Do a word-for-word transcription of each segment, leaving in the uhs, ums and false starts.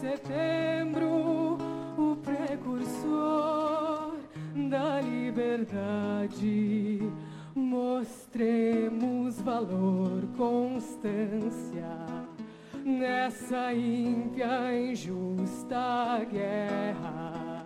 setembro, o precursor da liberdade. Mostremos valor, constância nessa ímpia, injusta guerra.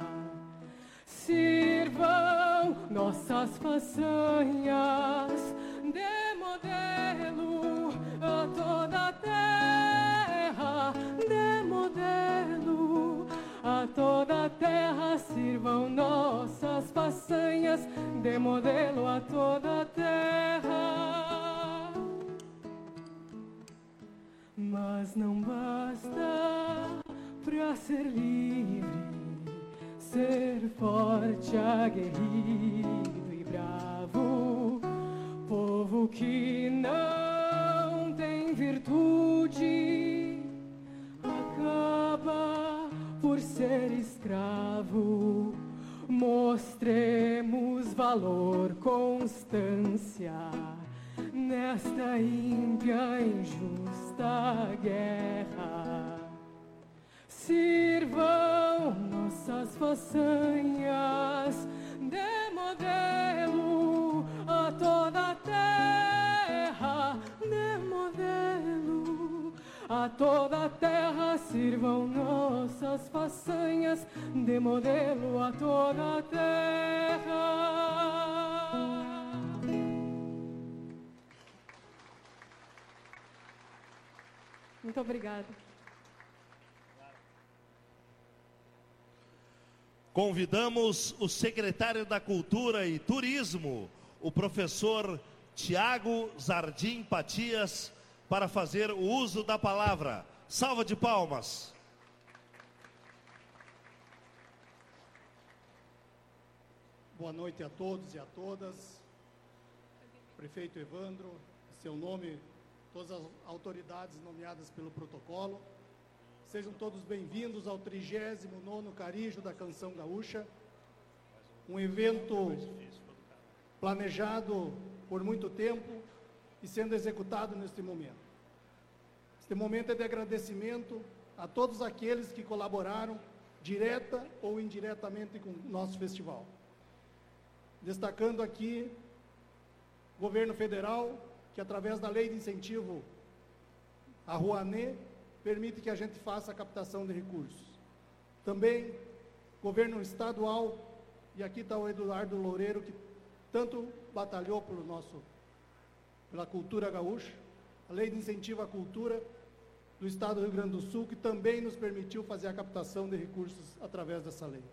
Sirvam nossas façanhas de modelo a toda a terra, de modelo a toda a terra. Sirvam nossas façanhas de modelo a toda a terra. Mas não basta pra ser livre ser forte, aguerrido e bravo. Povo que não tem virtude acaba por ser escravo. Mostremos valor, constância nesta ímpia, injusta guerra. Sirvam nossas façanhas de modelo a toda a terra, de modelo a toda a terra. Sirvam nossas façanhas de modelo a toda a terra. Muito obrigada. Convidamos o secretário da Cultura e Turismo, o professor Tiago Zardim Patias, para fazer o uso da palavra. Salva de palmas. Boa noite a todos e a todas. Prefeito Evandro, em seu nome, todas as autoridades nomeadas pelo protocolo. Sejam todos bem-vindos ao trigésimo nono Carijo da Canção Gaúcha, um evento planejado por muito tempo e sendo executado neste momento. Este momento é de agradecimento a todos aqueles que colaboraram, direta ou indiretamente, com o nosso festival. Destacando aqui o governo federal, que através da lei de incentivo à Rouanet, permite que a gente faça a captação de recursos. Também governo estadual, e aqui está o Eduardo Loureiro, que tanto batalhou pelo nosso, pela cultura gaúcha, a lei de incentivo à cultura do Estado do Rio Grande do Sul, que também nos permitiu fazer a captação de recursos através dessa lei.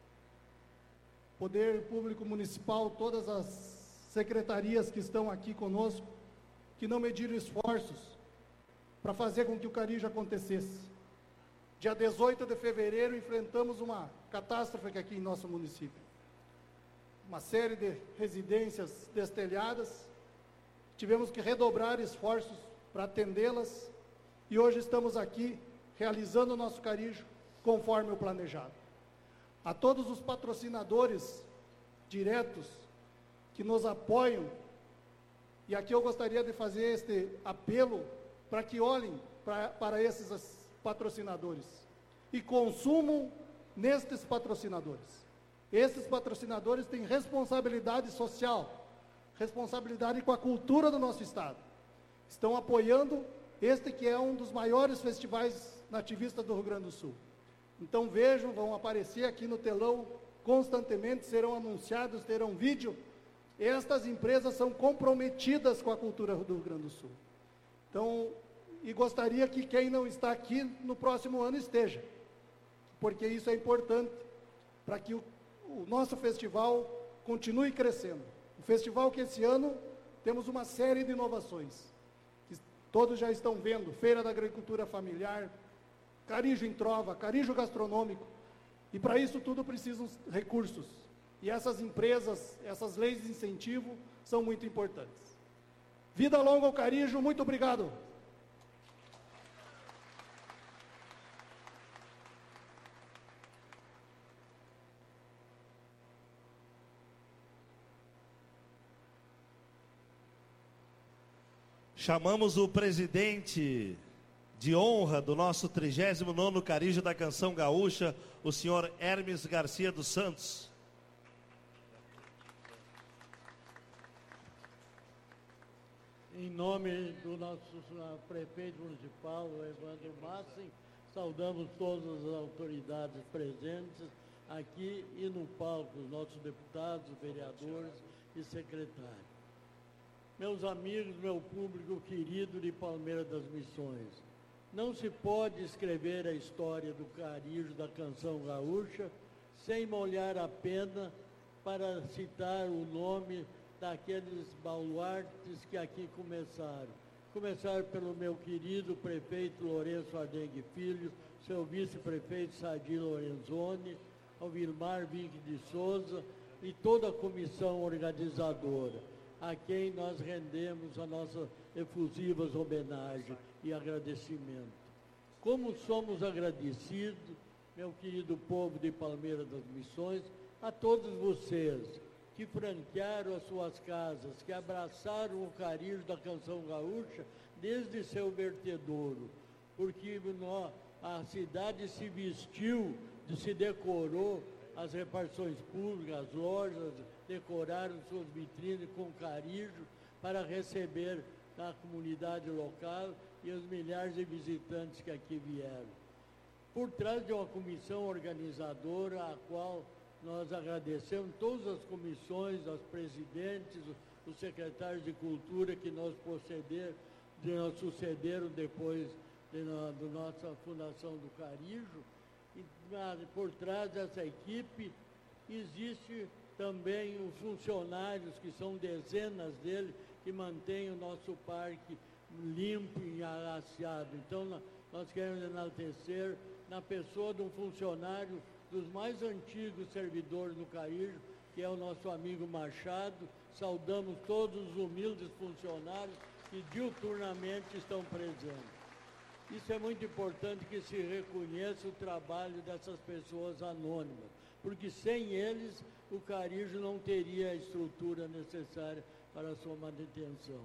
Poder Público Municipal, todas as secretarias que estão aqui conosco, que não mediram esforços para fazer com que o Carijo acontecesse. Dia dezoito de fevereiro, enfrentamos uma catástrofe aqui em nosso município. Uma série de residências destelhadas, tivemos que redobrar esforços para atendê-las, e hoje estamos aqui, realizando o nosso Carijo, conforme o planejado. A todos os patrocinadores diretos que nos apoiam, e aqui eu gostaria de fazer este apelo, para que olhem pra, para esses patrocinadores e consumam nestes patrocinadores. Esses patrocinadores têm responsabilidade social, responsabilidade com a cultura do nosso estado. Estão apoiando este que é um dos maiores festivais nativistas do Rio Grande do Sul. Então vejam, vão aparecer aqui no telão constantemente, serão anunciados, terão vídeo. Estas empresas são comprometidas com a cultura do Rio Grande do Sul. Então, e gostaria que quem não está aqui no próximo ano esteja, porque isso é importante para que o, o nosso festival continue crescendo. O festival que esse ano temos uma série de inovações, que todos já estão vendo: Feira da Agricultura Familiar, Carijo em Trova, Carijo Gastronômico, e para isso tudo precisam recursos. E essas empresas, essas leis de incentivo são muito importantes. Vida longa ao Carijo, muito obrigado. Chamamos o presidente de honra do nosso trigésimo nono Carijo da Canção Gaúcha, o senhor Hermes Garcia dos Santos. Em nome do nosso prefeito municipal, Evandro Massin, saudamos todas as autoridades presentes aqui e no palco, os nossos deputados, vereadores e secretários. Meus amigos, meu público querido de Palmeira das Missões, não se pode escrever a história do Carijo da Canção Gaúcha sem molhar a pena para citar o nome daqueles baluartes que aqui começaram. Começar pelo meu querido prefeito Lourenço Ardengue Filho, seu vice-prefeito Sadi Lorenzoni, ao Vilmar Vinck de Souza e toda a comissão organizadora, a quem nós rendemos a nossa efusivas homenagem e agradecimento. Como somos agradecidos, meu querido povo de Palmeira das Missões, a todos vocês que franquearam as suas casas, que abraçaram o Carijo da Canção Gaúcha desde seu vertedouro, porque nós, a cidade se vestiu, se decorou, as repartições públicas, as lojas decoraram suas vitrines com carijo para receber a comunidade local e os milhares de visitantes que aqui vieram. Por trás de uma comissão organizadora, a qual nós agradecemos todas as comissões, as presidentes, os secretários de cultura que nos, proceder, que nos sucederam depois de, da de nossa fundação do Carijo. E, por trás dessa equipe existe também os funcionários, que são dezenas dele, que mantêm o nosso parque limpo e agraciado. Então, nós queremos enaltecer na pessoa de um funcionário dos mais antigos servidores do Carijo, que é o nosso amigo Machado. Saudamos todos os humildes funcionários que diuturnamente estão presentes. Isso é muito importante, que se reconheça o trabalho dessas pessoas anônimas, porque sem eles o Carijo não teria a estrutura necessária para a sua manutenção.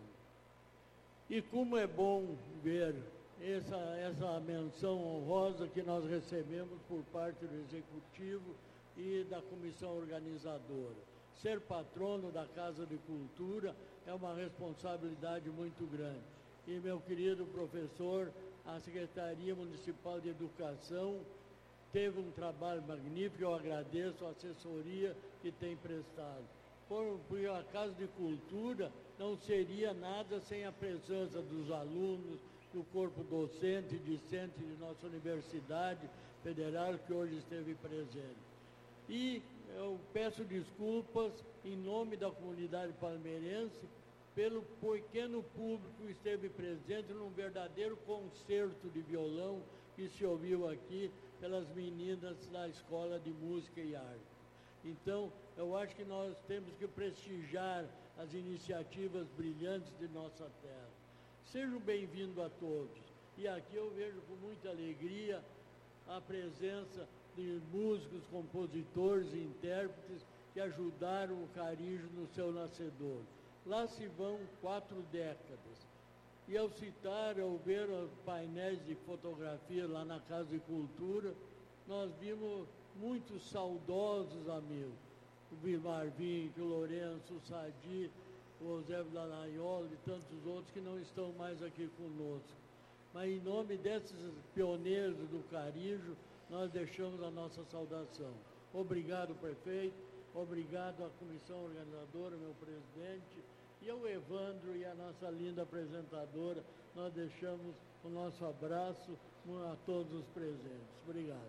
E como é bom ver essa, essa menção honrosa que nós recebemos por parte do Executivo e da Comissão Organizadora. Ser patrono da Casa de Cultura é uma responsabilidade muito grande. E, meu querido professor, a Secretaria Municipal de Educação teve um trabalho magnífico, eu agradeço a assessoria que tem prestado. Por, por a Casa de Cultura não seria nada sem a presença dos alunos, do corpo docente e discente de nossa Universidade Federal, que hoje esteve presente. E eu peço desculpas em nome da comunidade palmeirense pelo pequeno público que esteve presente num verdadeiro concerto de violão que se ouviu aqui pelas meninas da Escola de Música e Arte. Então, eu acho que nós temos que prestigiar as iniciativas brilhantes de nossa terra. Sejam bem-vindos a todos. E aqui eu vejo com muita alegria a presença de músicos, compositores e intérpretes que ajudaram o Carijo no seu nascedor. Lá se vão quatro décadas. E ao citar, ao ver os painéis de fotografia lá na Casa de Cultura, nós vimos muitos saudosos amigos. O Vilmar Vinck, o Lourenço, o Sadi, o José Lanaiola e tantos outros que não estão mais aqui conosco. Mas em nome desses pioneiros do Carijo, nós deixamos a nossa saudação. Obrigado, prefeito. Obrigado à comissão organizadora, meu presidente, e ao Evandro e à nossa linda apresentadora. Nós deixamos o nosso abraço a todos os presentes. Obrigado.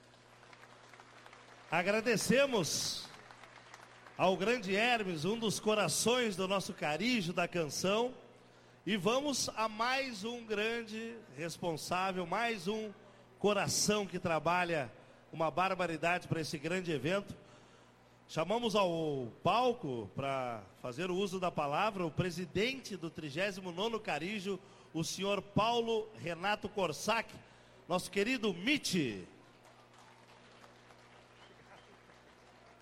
Agradecemos ao grande Hermes, um dos corações do nosso Carijo da Canção, e vamos a mais um grande responsável, mais um coração que trabalha uma barbaridade para esse grande evento. Chamamos ao palco para fazer o uso da palavra o presidente do trigésimo nono Carijo, o senhor Paulo Renato Corsac, nosso querido Miti.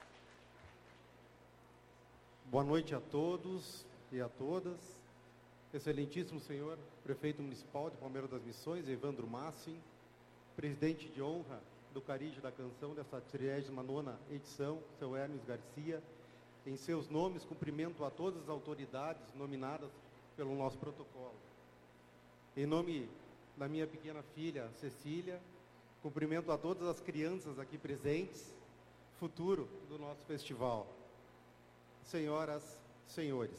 Boa noite a todos e a todas. Excelentíssimo senhor prefeito municipal de Palmeira das Missões, Evandro Massin, presidente de honra do Carígio da Canção dessa trigésima nona edição, seu Hermes Garcia, em seus nomes, cumprimento a todas as autoridades nominadas pelo nosso protocolo. Em nome da minha pequena filha, Cecília, cumprimento a todas as crianças aqui presentes, futuro do nosso festival. Senhoras, senhores,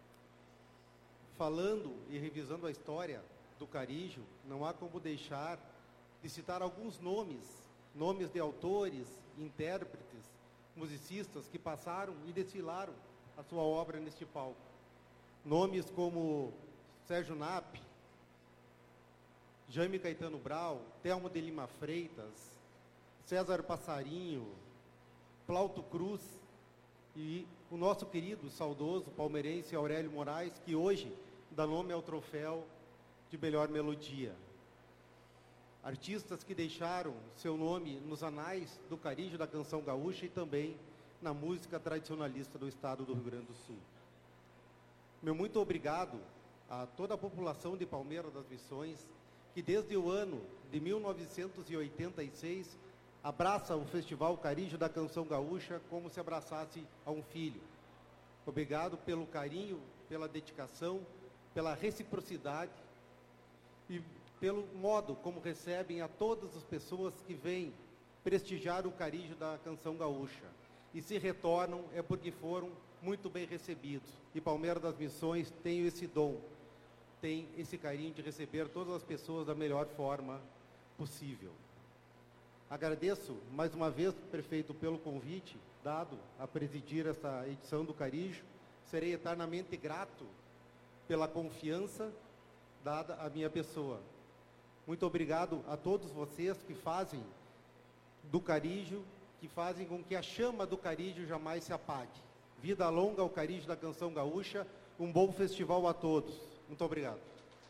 falando e revisando a história do Carígio, não há como deixar de citar alguns nomes, nomes de autores, intérpretes, musicistas que passaram e desfilaram a sua obra neste palco. Nomes como Sérgio Nap, Jaime Caetano Brau, Telmo de Lima Freitas, César Passarinho, Plauto Cruz e o nosso querido, saudoso palmeirense Aurélio Moraes, que hoje dá nome ao troféu de melhor melodia. Artistas que deixaram seu nome nos anais do Carígio da Canção Gaúcha e também na música tradicionalista do estado do Rio Grande do Sul. Meu muito obrigado a toda a população de Palmeira das Missões, que desde o ano de mil novecentos e oitenta e seis abraça o Festival Carígio da Canção Gaúcha como se abraçasse a um filho. Obrigado pelo carinho, pela dedicação, pela reciprocidade e pelo modo como recebem a todas as pessoas que vêm prestigiar o Carígio da Canção Gaúcha. E se retornam é porque foram muito bem recebidos. E Palmeira das Missões tem esse dom, tem esse carinho de receber todas as pessoas da melhor forma possível. Agradeço mais uma vez, prefeito, pelo convite dado a presidir essa edição do Carígio. Serei eternamente grato pela confiança dada à minha pessoa. Muito obrigado a todos vocês que fazem do Carígio, que fazem com que a chama do Carígio jamais se apague. Vida longa ao Carígio da Canção Gaúcha, um bom festival a todos. Muito obrigado.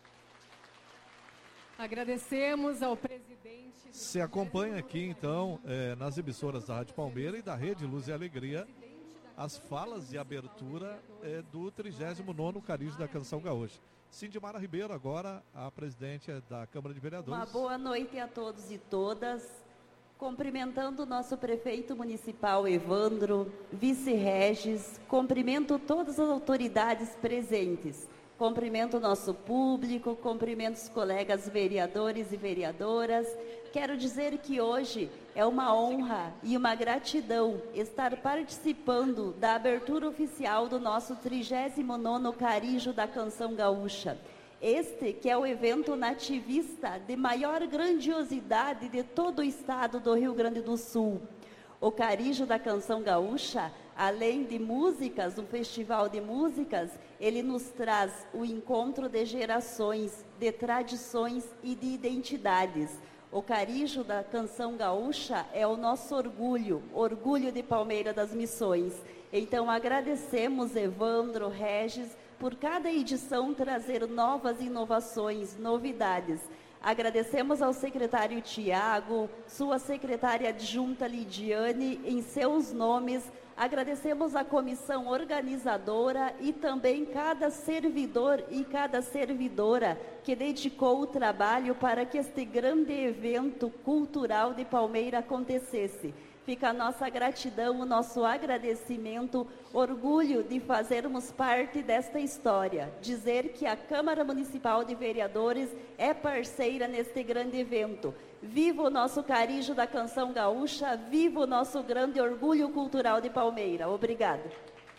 Agradecemos ao presidente. Se acompanha aqui, então, é, nas emissoras da Rádio Palmeira e da Rede Luz e Alegria, as falas de abertura é, do trigésimo nono Carígio da Canção Gaúcha. Sindimara Ribeiro, agora a presidente da Câmara de Vereadores. Uma boa noite a todos e todas. Cumprimentando o nosso prefeito municipal Evandro, vice-regis, cumprimento todas as autoridades presentes. Cumprimento o nosso público, cumprimento os colegas vereadores e vereadoras. Quero dizer que hoje é uma honra e uma gratidão estar participando da abertura oficial do nosso trigésimo nono Carígio da Canção Gaúcha. Este que é o evento nativista de maior grandiosidade de todo o estado do Rio Grande do Sul. O Carígio da Canção Gaúcha, além de músicas, um festival de músicas, ele nos traz o encontro de gerações, de tradições e de identidades. O Carígio da Canção Gaúcha é o nosso orgulho, orgulho de Palmeira das Missões. Então agradecemos, Evandro, Regis, por cada edição trazer novas inovações, novidades. Agradecemos ao secretário Tiago, sua secretária adjunta Lidiane, em seus nomes. Agradecemos à comissão organizadora e também cada servidor e cada servidora que dedicou o trabalho para que este grande evento cultural de Palmeira acontecesse. Fica a nossa gratidão, o nosso agradecimento, orgulho de fazermos parte desta história. Dizer que a Câmara Municipal de Vereadores é parceira neste grande evento. Viva o nosso Carígio da Canção Gaúcha, viva o nosso grande orgulho cultural de Palmeira. Obrigada.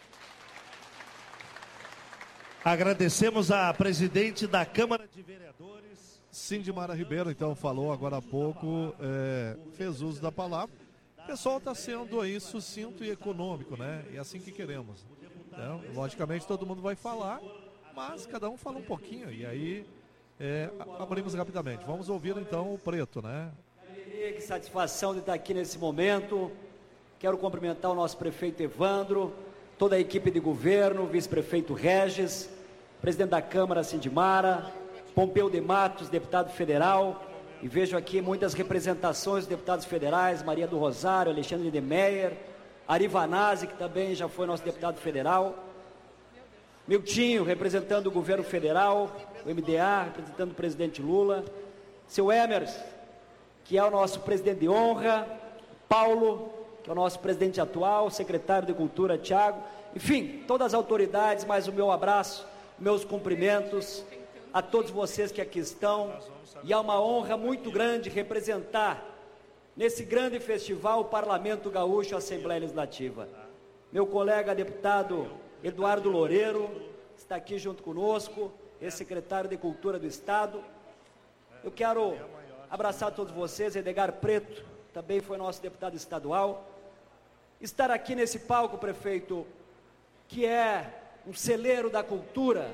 Agradecemos a presidente da Câmara de Vereadores. Sindimara Ribeiro, então, falou agora há pouco, é, fez uso da palavra. O pessoal está sendo aí sucinto e econômico, né? E é assim que queremos. Então, logicamente, todo mundo vai falar, mas cada um fala um pouquinho. E aí, é, abrimos rapidamente. Vamos ouvir, então, o Preto, né? Que satisfação de estar aqui nesse momento. Quero cumprimentar o nosso prefeito Evandro, toda a equipe de governo, vice-prefeito Regis, presidente da Câmara, Sindimara, Pompeu de Matos, deputado federal. E vejo aqui muitas representações dos deputados federais, Maria do Rosário, Alexandre de Meyer, Ari Vanazzi, que também já foi nosso deputado federal. Miltinho, representando o governo federal, o M D A, representando o presidente Lula, seu Emers, que é o nosso presidente de honra, Paulo, que é o nosso presidente atual, o secretário de Cultura, Tiago, enfim, todas as autoridades, mais o meu abraço, meus cumprimentos a todos vocês que aqui estão, e é uma honra muito grande representar nesse grande festival o Parlamento Gaúcho, a Assembleia Legislativa. Meu colega deputado Eduardo Loureiro está aqui junto conosco, ex-secretário de Cultura do Estado. Eu quero abraçar todos vocês. Edgar Preto também foi nosso deputado estadual. Estar aqui nesse palco, prefeito, que é um celeiro da cultura,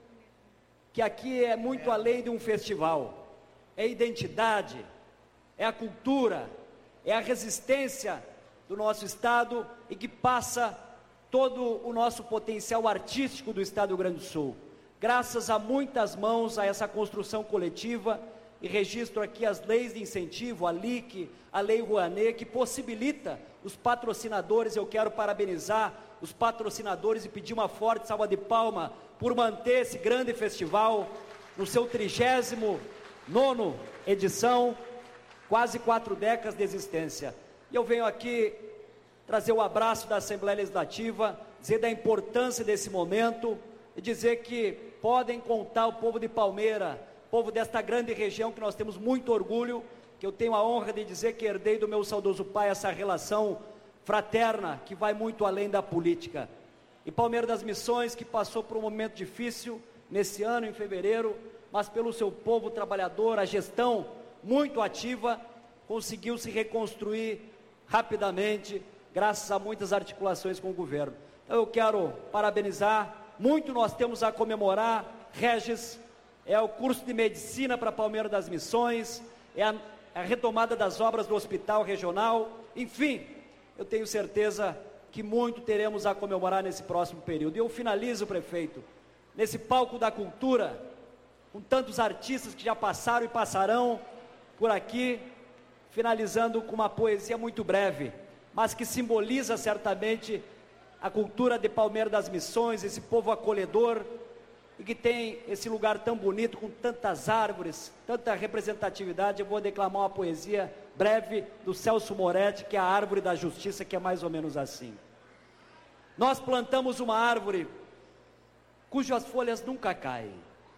que aqui é muito além de um festival, é identidade, é a cultura, é a resistência do nosso estado e que passa todo o nosso potencial artístico do estado do Rio Grande do Sul. Graças a muitas mãos a essa construção coletiva, e registro aqui as leis de incentivo, a L I C, a Lei Rouanet, que possibilita os patrocinadores. Eu quero parabenizar os patrocinadores e pedir uma forte salva de palma por manter esse grande festival no seu trigésimo nono edição, quase quatro décadas de existência. E eu venho aqui trazer o abraço da Assembleia Legislativa, dizer da importância desse momento e dizer que podem contar o povo de Palmeira, povo desta grande região, que nós temos muito orgulho, que eu tenho a honra de dizer que herdei do meu saudoso pai essa relação fraterna que vai muito além da política. E Palmeira das Missões, que passou por um momento difícil nesse ano, em fevereiro, mas pelo seu povo trabalhador, a gestão muito ativa, conseguiu se reconstruir rapidamente, graças a muitas articulações com o governo. Então eu quero parabenizar, muito nós temos a comemorar. Regis, é o curso de medicina para Palmeira das Missões, é a, a retomada das obras do hospital regional, enfim, eu tenho certeza que muito teremos a comemorar nesse próximo período. E eu finalizo, prefeito, nesse palco da cultura, com tantos artistas que já passaram e passarão por aqui, finalizando com uma poesia muito breve, mas que simboliza certamente a cultura de Palmeira das Missões, esse povo acolhedor, e que tem esse lugar tão bonito, com tantas árvores, tanta representatividade. Eu vou declamar uma poesia breve do Celso Moretti, que é a Árvore da Justiça, que é mais ou menos assim. Nós plantamos uma árvore cujas folhas nunca caem.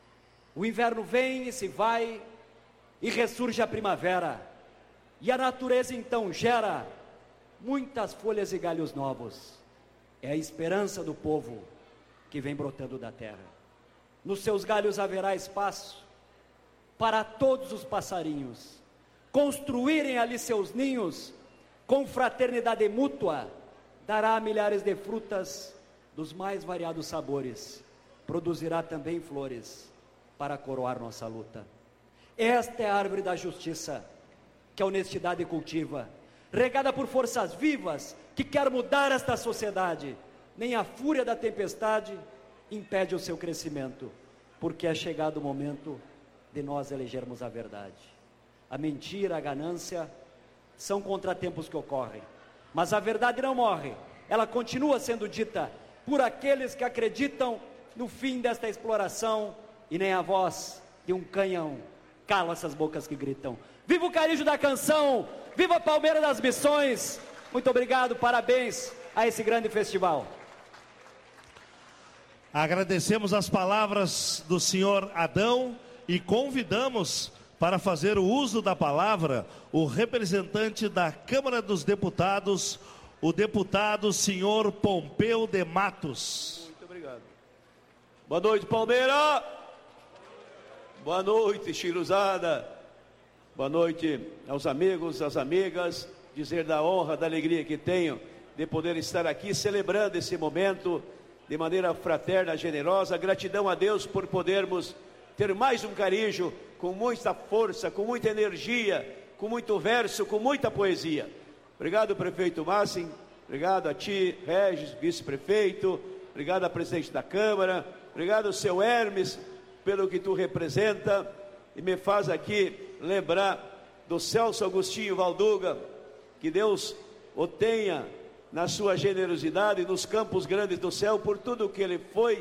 O inverno vem e se vai, e ressurge a primavera, e a natureza então gera muitas folhas e galhos novos. É a esperança do povo que vem brotando da terra. Nos seus galhos haverá espaço para todos os passarinhos construírem ali seus ninhos. Com fraternidade mútua, dará milhares de frutas dos mais variados sabores. Produzirá também flores para coroar nossa luta. Esta é a árvore da justiça que a honestidade cultiva, regada por forças vivas que quer mudar esta sociedade. Nem a fúria da tempestade impede o seu crescimento, porque é chegado o momento de nós elegermos a verdade. A mentira, a ganância são contratempos que ocorrem, mas a verdade não morre, ela continua sendo dita por aqueles que acreditam no fim desta exploração, e nem a voz de um canhão cala essas bocas que gritam. Viva o Carijo da Canção, viva Palmeira das Missões. Muito obrigado, parabéns a esse grande festival. Agradecemos as palavras do senhor Adão e convidamos para fazer o uso da palavra o representante da Câmara dos Deputados, o deputado senhor Pompeu de Matos. Muito obrigado. Boa noite, Palmeira. Boa noite, Chiruzada. Boa noite aos amigos, às amigas. Dizer da honra, da alegria que tenho de poder estar aqui celebrando esse momento de maneira fraterna, generosa. Gratidão a Deus por podermos ter mais um Carijo com muita força, com muita energia, com muito verso, com muita poesia. Obrigado, prefeito Massin, obrigado a ti, Regis, vice-prefeito, obrigado a presidente da Câmara, obrigado ao seu Hermes, pelo que tu representa, e me faz aqui lembrar do Celso Agostinho Valduga, que Deus o tenha na sua generosidade nos campos grandes do céu, por tudo que ele foi,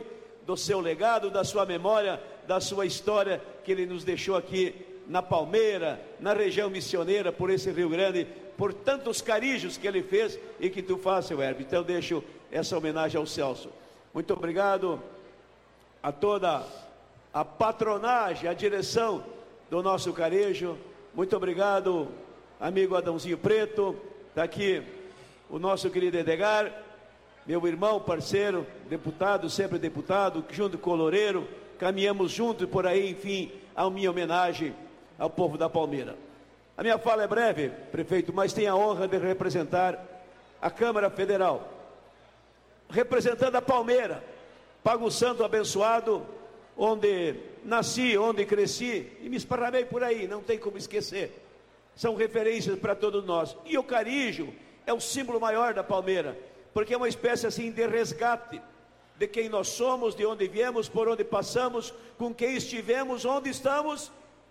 do seu legado, da sua memória, da sua história que ele nos deixou aqui na Palmeira, na região missioneira, por esse Rio Grande, por tantos carijos que ele fez e que tu faz, seu Herbert. Então deixo essa homenagem ao Celso. Muito obrigado a toda a patronagem, a direção do nosso Carejo. Muito obrigado, amigo Adãozinho Preto. Está aqui o nosso querido Edgar, meu irmão, parceiro, deputado, sempre deputado, junto com o Loureiro, caminhamos juntos por aí, enfim, a minha homenagem ao povo da Palmeira. A minha fala é breve, prefeito, mas tenho a honra de representar a Câmara Federal, representando a Palmeira, Pago Santo abençoado, onde nasci, onde cresci e me esparramei por aí, não tem como esquecer. São referências para todos nós. E o Carijo é o símbolo maior da Palmeira, porque é uma espécie assim de resgate de quem nós somos, de onde viemos, por onde passamos, com quem estivemos, onde estamos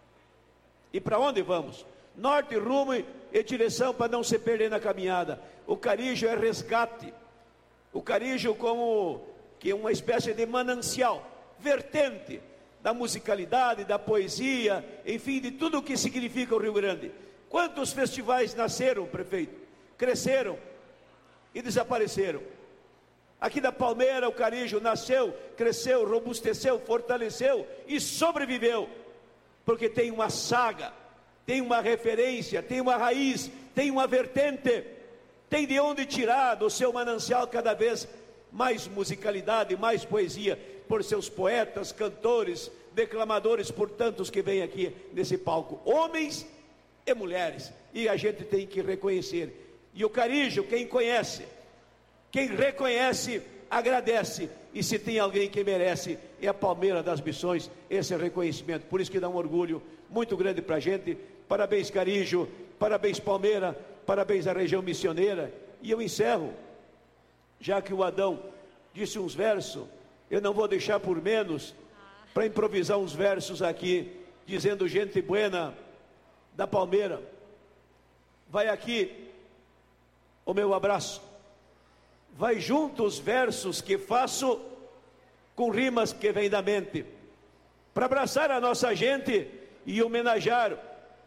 e para onde vamos. Norte, rumo e direção para não se perder na caminhada. O Carijo é resgate. O Carijo como que é uma espécie de manancial, vertente da musicalidade, da poesia, enfim, de tudo o que significa o Rio Grande. Quantos festivais nasceram, prefeito? Cresceram e desapareceram. Aqui da Palmeira, o Carijo nasceu, cresceu, robusteceu, fortaleceu e sobreviveu, porque tem uma saga, tem uma referência, tem uma raiz, tem uma vertente, tem de onde tirar do seu manancial cada vez mais musicalidade, mais poesia, por seus poetas, cantores, declamadores, por tantos que vêm aqui nesse palco, homens e mulheres, e a gente tem que reconhecer. E o Carijo, quem conhece, quem reconhece, agradece, e se tem alguém que merece, é a Palmeira das Missões, esse é reconhecimento, por isso que dá um orgulho muito grande para a gente. Parabéns, Carijo, parabéns, Palmeira, parabéns à região missioneira. E eu encerro, já que o Adão disse uns versos, eu não vou deixar por menos, para improvisar uns versos aqui, dizendo gente buena da Palmeira. Vai aqui o meu abraço, vai junto os versos que faço, com rimas que vêm da mente, para abraçar a nossa gente e homenagear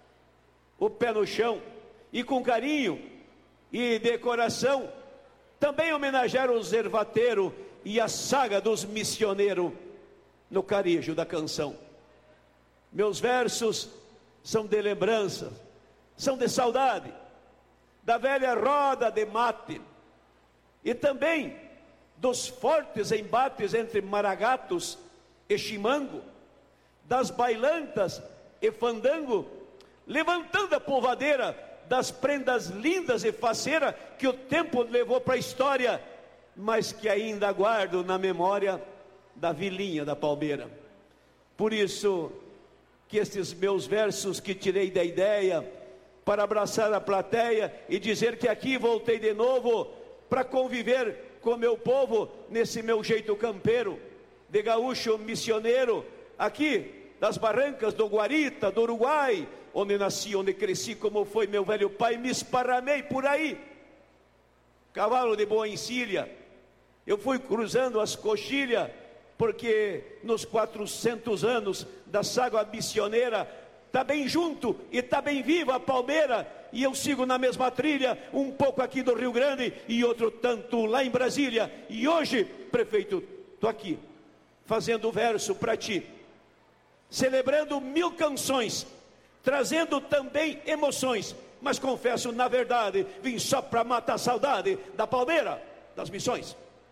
o pé no chão, e com carinho e de coração, também homenagear os ervateiros e a saga dos missioneiros no Carijo da canção. Meus versos são de lembrança, são de saudade, da velha roda de mate, e também dos fortes embates entre maragatos e chimango, das bailantas e fandango, levantando a polvadeira das prendas lindas e faceiras que o tempo levou para a história, mas que ainda guardo na memória da vilinha da Palmeira. Por isso que estes meus versos que tirei da ideia, para abraçar a plateia e dizer que aqui voltei de novo para conviver com meu povo nesse meu jeito campeiro, de gaúcho missioneiro, aqui das barrancas do Guarita, do Uruguai, onde nasci, onde cresci, como foi meu velho pai, me esparramei por aí, cavalo de boa encilha, eu fui cruzando as coxilhas, porque nos quatrocentos anos da saga missioneira, está bem junto e está bem viva a Palmeira, e eu sigo na mesma trilha, um pouco aqui do Rio Grande e outro tanto lá em Brasília. E hoje, prefeito, estou aqui fazendo verso para ti, celebrando mil canções, trazendo também emoções, mas confesso, na verdade, vim só para matar a saudade da Palmeira das Missões.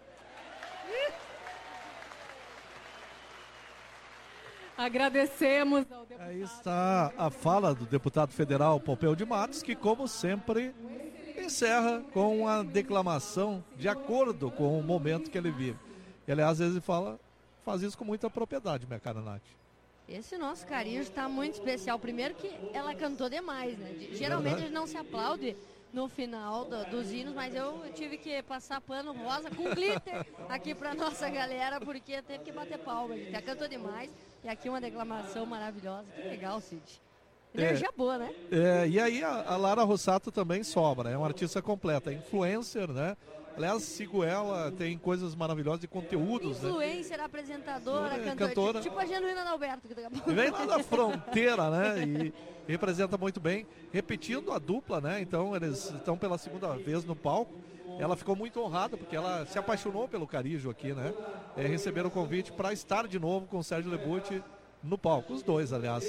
Agradecemos ao deputado. Aí está a fala do deputado federal Pompeu de Matos, que, como sempre, encerra com a declamação de acordo com o momento que ele vive. E, aliás, às vezes ele fala, faz isso com muita propriedade, minha cara Nath. Esse nosso Carijo está muito especial. Primeiro que ela cantou demais, né? Geralmente a gente não se aplaude no final do, dos hinos, mas eu tive que passar pano rosa com glitter aqui para nossa galera, porque teve que bater palma. Ela cantou demais. E aqui uma declamação maravilhosa. Que legal, Cid. Energia é, boa, né? É, e aí a, a Lara Rossato também sobra, é uma artista completa, é influencer, né? Aliás, sigo ela, tem coisas maravilhosas de conteúdos, né? Influencer, apresentadora, É, cantora, cantora. tipo a Genuína Adalberto. Que daqui a pouco... E vem lá da fronteira, né? E representa muito bem, repetindo a dupla, né? Então eles estão pela segunda vez no palco. Ela ficou muito honrada porque ela se apaixonou pelo Carijo aqui, né? É, receberam o convite para estar de novo com o Sérgio Lebutti no palco, os dois, aliás.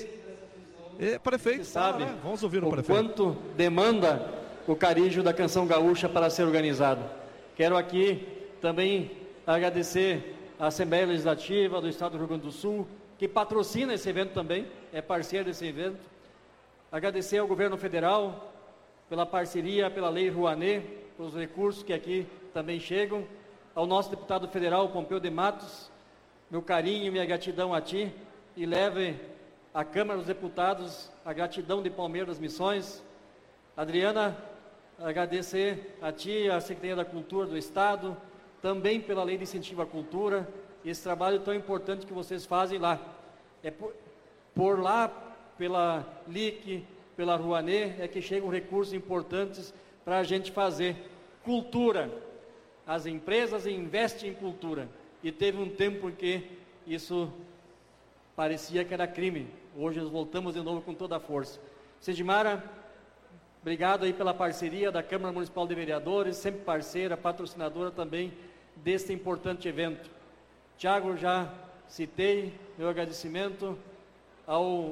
E, prefeito, sabe, fala, né? Vamos ouvir o, o prefeito. Quanto demanda o Carijo da Canção Gaúcha para ser organizado. Quero aqui também agradecer a Assembleia Legislativa do Estado do Rio Grande do Sul, que patrocina esse evento também, é parceiro desse evento. Agradecer ao governo federal pela parceria, pela Lei Rouanet, pelos recursos que aqui também chegam. Ao nosso deputado federal, Pompeu de Matos, meu carinho e minha gratidão a ti, e leve à Câmara dos Deputados a gratidão de Palmeiras das Missões. Adriana, agradecer a ti, a Secretaria da Cultura do Estado, também pela Lei de Incentivo à Cultura, esse trabalho tão importante que vocês fazem lá. É por, por lá, pela L I C, pela Rouanet, é que chegam recursos importantes para a gente fazer cultura. As empresas investem em cultura. E teve um tempo em que isso parecia que era crime. Hoje nós voltamos de novo com toda a força. Sidmara, obrigado aí pela parceria da Câmara Municipal de Vereadores, sempre parceira, patrocinadora também deste importante evento. Tiago, já citei, meu agradecimento ao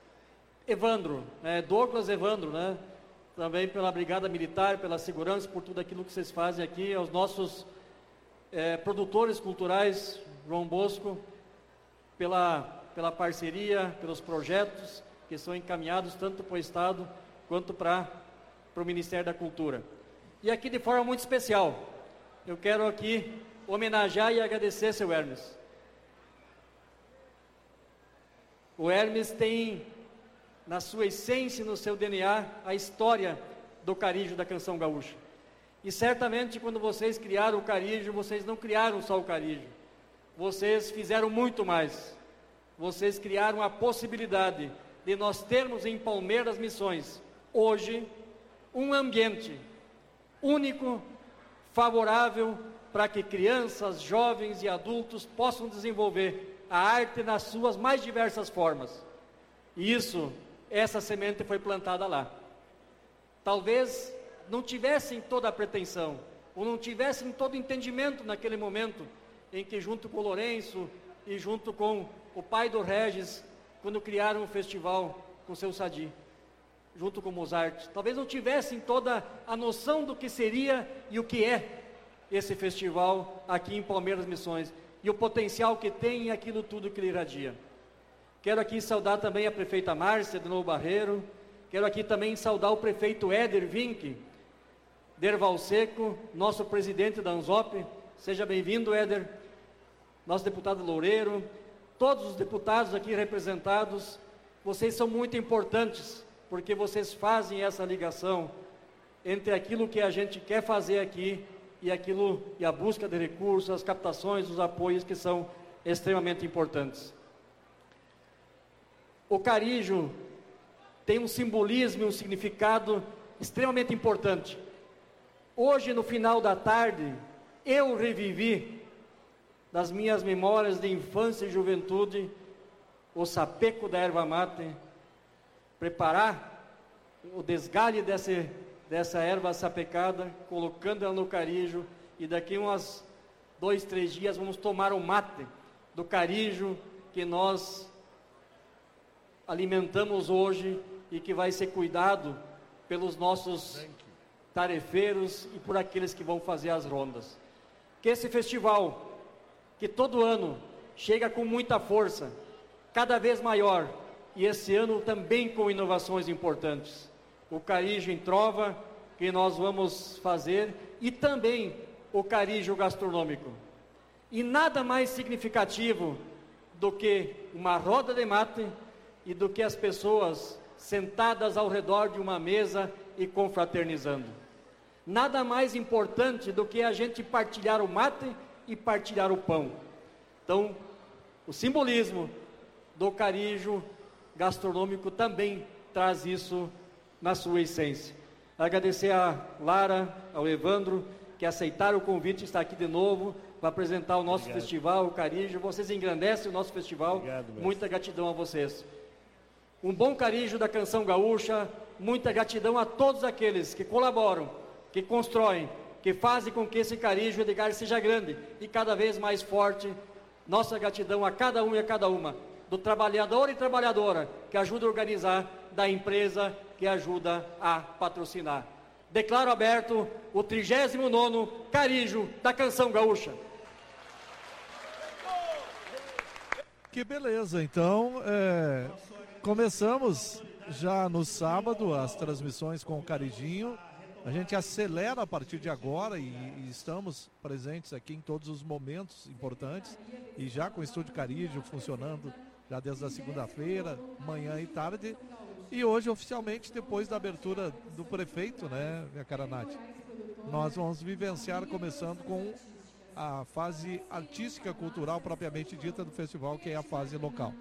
Evandro, né, Douglas Evandro, né, também pela Brigada Militar, pela segurança, por tudo aquilo que vocês fazem aqui, aos nossos é, produtores culturais, João Bosco, pela, pela parceria, pelos projetos que são encaminhados tanto para o Estado quanto para o Ministério da Cultura. E aqui de forma muito especial, eu quero aqui homenagear e agradecer seu Hermes. O Hermes tem na sua essência e no seu D N A a história do Carijo da Canção Gaúcha. E certamente quando vocês criaram o Carijo, vocês não criaram só o Carijo. Vocês fizeram muito mais. Vocês criaram a possibilidade de nós termos em Palmeiras Missões, hoje, um ambiente único, favorável para que crianças, jovens e adultos possam desenvolver a arte nas suas mais diversas formas. E isso, essa semente foi plantada lá. Talvez não tivessem toda a pretensão, ou não tivessem todo o entendimento naquele momento, em que junto com o Lourenço e junto com o pai do Regis, quando criaram o festival com seu Sadi, junto com Mozart, talvez não tivessem toda a noção do que seria e o que é esse festival aqui em Palmeiras Missões, e o potencial que tem e aquilo tudo que ele irradia. Quero aqui saudar também a prefeita Márcia de Novo Barreiro, quero aqui também saudar o prefeito Éder Vink, Derval Seco, nosso presidente da ANZOP, seja bem-vindo, Éder, nosso deputado Loureiro, todos os deputados aqui representados, vocês são muito importantes, porque vocês fazem essa ligação entre aquilo que a gente quer fazer aqui e aquilo, e a busca de recursos, as captações, os apoios que são extremamente importantes. O Carijo tem um simbolismo e um significado extremamente importante. Hoje, no final da tarde, eu revivi das minhas memórias de infância e juventude o sapeco da erva mate, preparar o desgalhe dessa, dessa erva sapecada, colocando ela no carijo, e daqui uns dois, três dias vamos tomar o mate do carijo que nós alimentamos hoje e que vai ser cuidado pelos nossos tarefeiros e por aqueles que vão fazer as rondas. Que esse festival, que todo ano chega com muita força, cada vez maior, e esse ano também com inovações importantes. O Carijo em Trova, que nós vamos fazer, e também o Carijo gastronômico. E nada mais significativo do que uma roda de mate e do que as pessoas sentadas ao redor de uma mesa e confraternizando. Nada mais importante do que a gente partilhar o mate e partilhar o pão. Então, o simbolismo do Carijo gastronômico também traz isso na sua essência. Agradecer a Lara, ao Evandro que aceitaram o convite de estar aqui de novo para apresentar o nosso Obrigado. festival, o Carijo. Vocês engrandecem o nosso festival. Obrigado, muita gratidão a vocês. Um bom Carijo da canção gaúcha, muita gratidão a todos aqueles que colaboram, que constroem, que fazem com que esse Carijo Edgar seja grande e cada vez mais forte. Nossa gratidão a cada um e a cada uma, do trabalhador e trabalhadora que ajuda a organizar, da empresa que ajuda a patrocinar. Declaro aberto o trigésimo nono Carijo da Canção Gaúcha. Que beleza, então é, começamos já no sábado as transmissões com o Carijinho. A gente acelera a partir de agora e, e estamos presentes aqui em todos os momentos importantes e já com o Estúdio Carijo funcionando já desde a segunda-feira, manhã e tarde. E hoje, oficialmente, depois da abertura do prefeito, né, minha cara Nath, nós vamos vivenciar, começando com a fase artística, cultural, propriamente dita do festival, que é a fase local.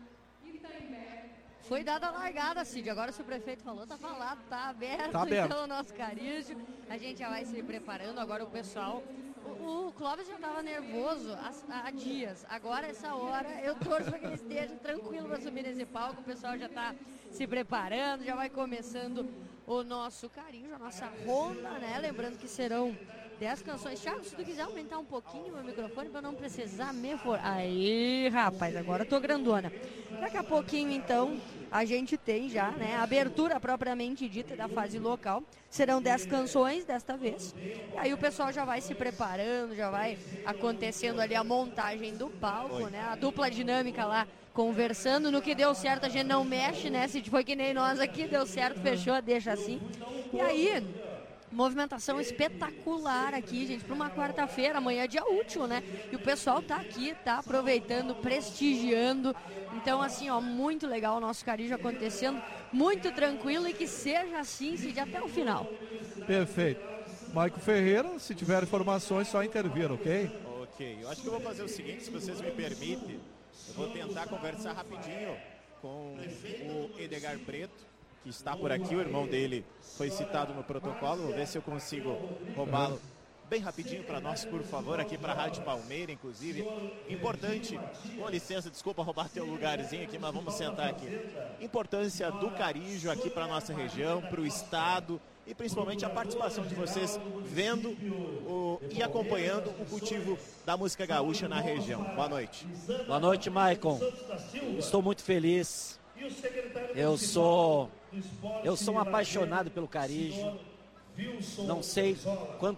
Foi dada a largada, Cid. Agora, se o prefeito falou, tá falado, tá aberto. Tá aberto. Então, o nosso Carijo. A gente já vai se preparando. Agora, o pessoal... O, o Clóvis já estava nervoso há, há dias. Agora, essa hora, eu torço para que ele esteja tranquilo para subir nesse palco. O pessoal já está se preparando, já vai começando o nosso Carijo, a nossa ronda, né? Lembrando que serão dez canções. Thiago, se tu quiser aumentar um pouquinho o microfone para não precisar me for... Aí, rapaz, agora eu tô grandona. Daqui a pouquinho, então, a gente tem já, né, a abertura propriamente dita da fase local. Serão dez canções desta vez. E aí o pessoal já vai se preparando, já vai acontecendo ali a montagem do palco, né? A dupla dinâmica lá conversando. No que deu certo a gente não mexe, né? Se foi que nem nós aqui, deu certo, fechou, deixa assim. E aí... movimentação espetacular aqui, gente, para uma quarta-feira, amanhã é dia útil, né? E o pessoal tá aqui, tá aproveitando, prestigiando. Então, assim, ó, muito legal o nosso Carijo acontecendo, muito tranquilo e que seja assim, Cid, até o final. Perfeito. Maico Ferreira, se tiver informações, só intervir, ok? Ok, eu acho que eu vou fazer o seguinte, se vocês me permitem, eu vou tentar conversar rapidinho com o Edgar Preto, que está por aqui, o irmão dele foi citado no protocolo, vou ver se eu consigo roubá-lo bem rapidinho para nós, por favor, aqui para a Rádio Palmeira, inclusive. Importante, com licença, desculpa roubar teu lugarzinho aqui, mas vamos sentar aqui. Importância do Carijo aqui para a nossa região, para o estado e principalmente a participação de vocês vendo o, e acompanhando o cultivo da música gaúcha na região. Boa noite. Boa noite, Maicon. Estou muito feliz. Eu sou, eu sou um apaixonado pelo Carijo. Não sei quanto.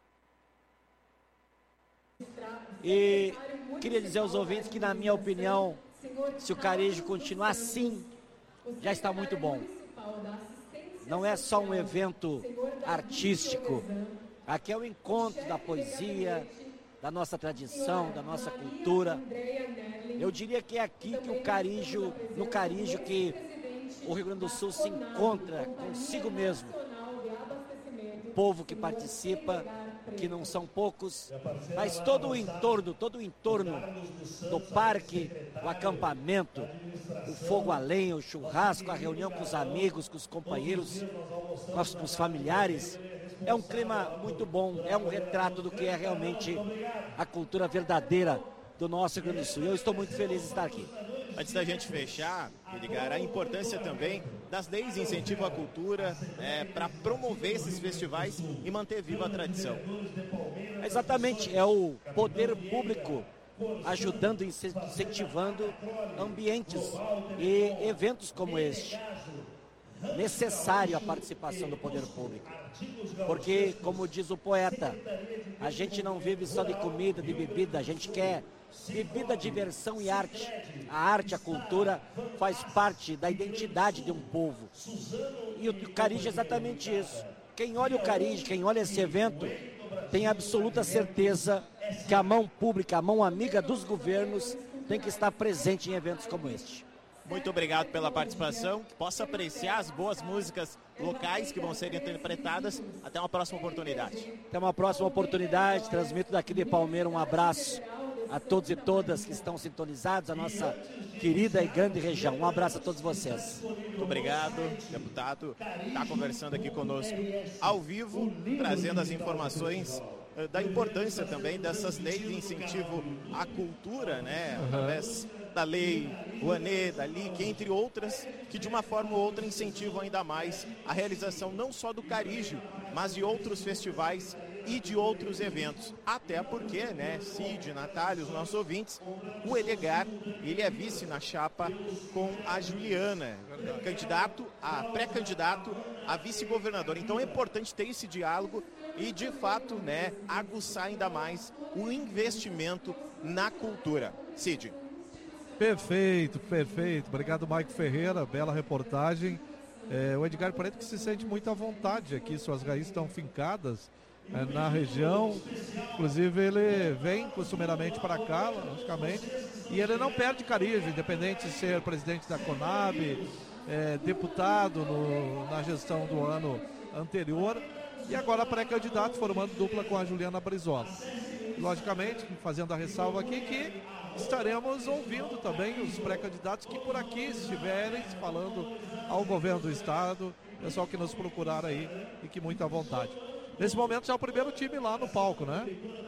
E queria dizer aos ouvintes que, na minha opinião, se o Carijo continuar assim, já está muito bom. Não é só um evento artístico. Aqui é o encontro da poesia, da nossa tradição, da nossa cultura. Eu diria que é aqui que o Carijo, no Carijo, que o Rio Grande do Sul se encontra consigo mesmo. O povo que participa, que não são poucos, mas todo o entorno, todo o entorno do parque, o acampamento, o fogo a lenha, o churrasco, a reunião com os amigos, com os companheiros, com os, com os familiares. É um clima muito bom, é um retrato do que é realmente a cultura verdadeira do nosso Rio Grande do Sul. Eu estou muito feliz de estar aqui. Antes da gente fechar, Edgar, a importância também das leis de incentivo à cultura é, para promover esses festivais e manter viva a tradição. Exatamente, é o poder público ajudando, incentivando ambientes e eventos como este. Necessário a participação do poder público, porque, como diz o poeta, a gente não vive só de comida, de bebida, a gente quer bebida, diversão e arte. A arte, a cultura faz parte da identidade de um povo, e o Carijo é exatamente isso. Quem olha o Carijo, quem olha esse evento, tem absoluta certeza que a mão pública, a mão amiga dos governos tem que estar presente em eventos como este. Muito obrigado pela participação, que possa apreciar as boas músicas locais que vão ser interpretadas. Até uma próxima oportunidade. Até uma próxima oportunidade. Transmito daqui de Palmeira um abraço a todos e todas que estão sintonizados, a nossa querida e grande região. Um abraço a todos vocês. Muito obrigado, deputado. Está conversando aqui conosco ao vivo, trazendo as informações eh, da importância também dessas leis de incentivo à cultura, né? Uhum. Através da lei Rouanet, da L I C, entre outras, que de uma forma ou outra incentivam ainda mais a realização não só do Carígio, mas de outros festivais e de outros eventos. Até porque, né, Cid, Natália, os nossos ouvintes, o Edgar, ele é vice na chapa com a Juliana, candidato a pré-candidato a vice-governador. Então é importante ter esse diálogo e, de fato, né, aguçar ainda mais o investimento na cultura. Cid. Perfeito, perfeito. Obrigado, Maico Ferreira, bela reportagem. É, o Edgar Preto que se sente muito à vontade aqui, suas raízes estão fincadas é, na região. Inclusive ele vem costumeiramente para cá, logicamente, e ele não perde Carígio, independente de ser presidente da Conab, é, deputado no, na gestão do ano anterior, e agora pré-candidato, formando dupla com a Juliana Brizola. Logicamente, fazendo a ressalva aqui que estaremos ouvindo também os pré-candidatos que por aqui estiverem falando ao governo do estado, pessoal que nos procurar aí e que muita vontade. Nesse momento já é o primeiro time lá no palco, né?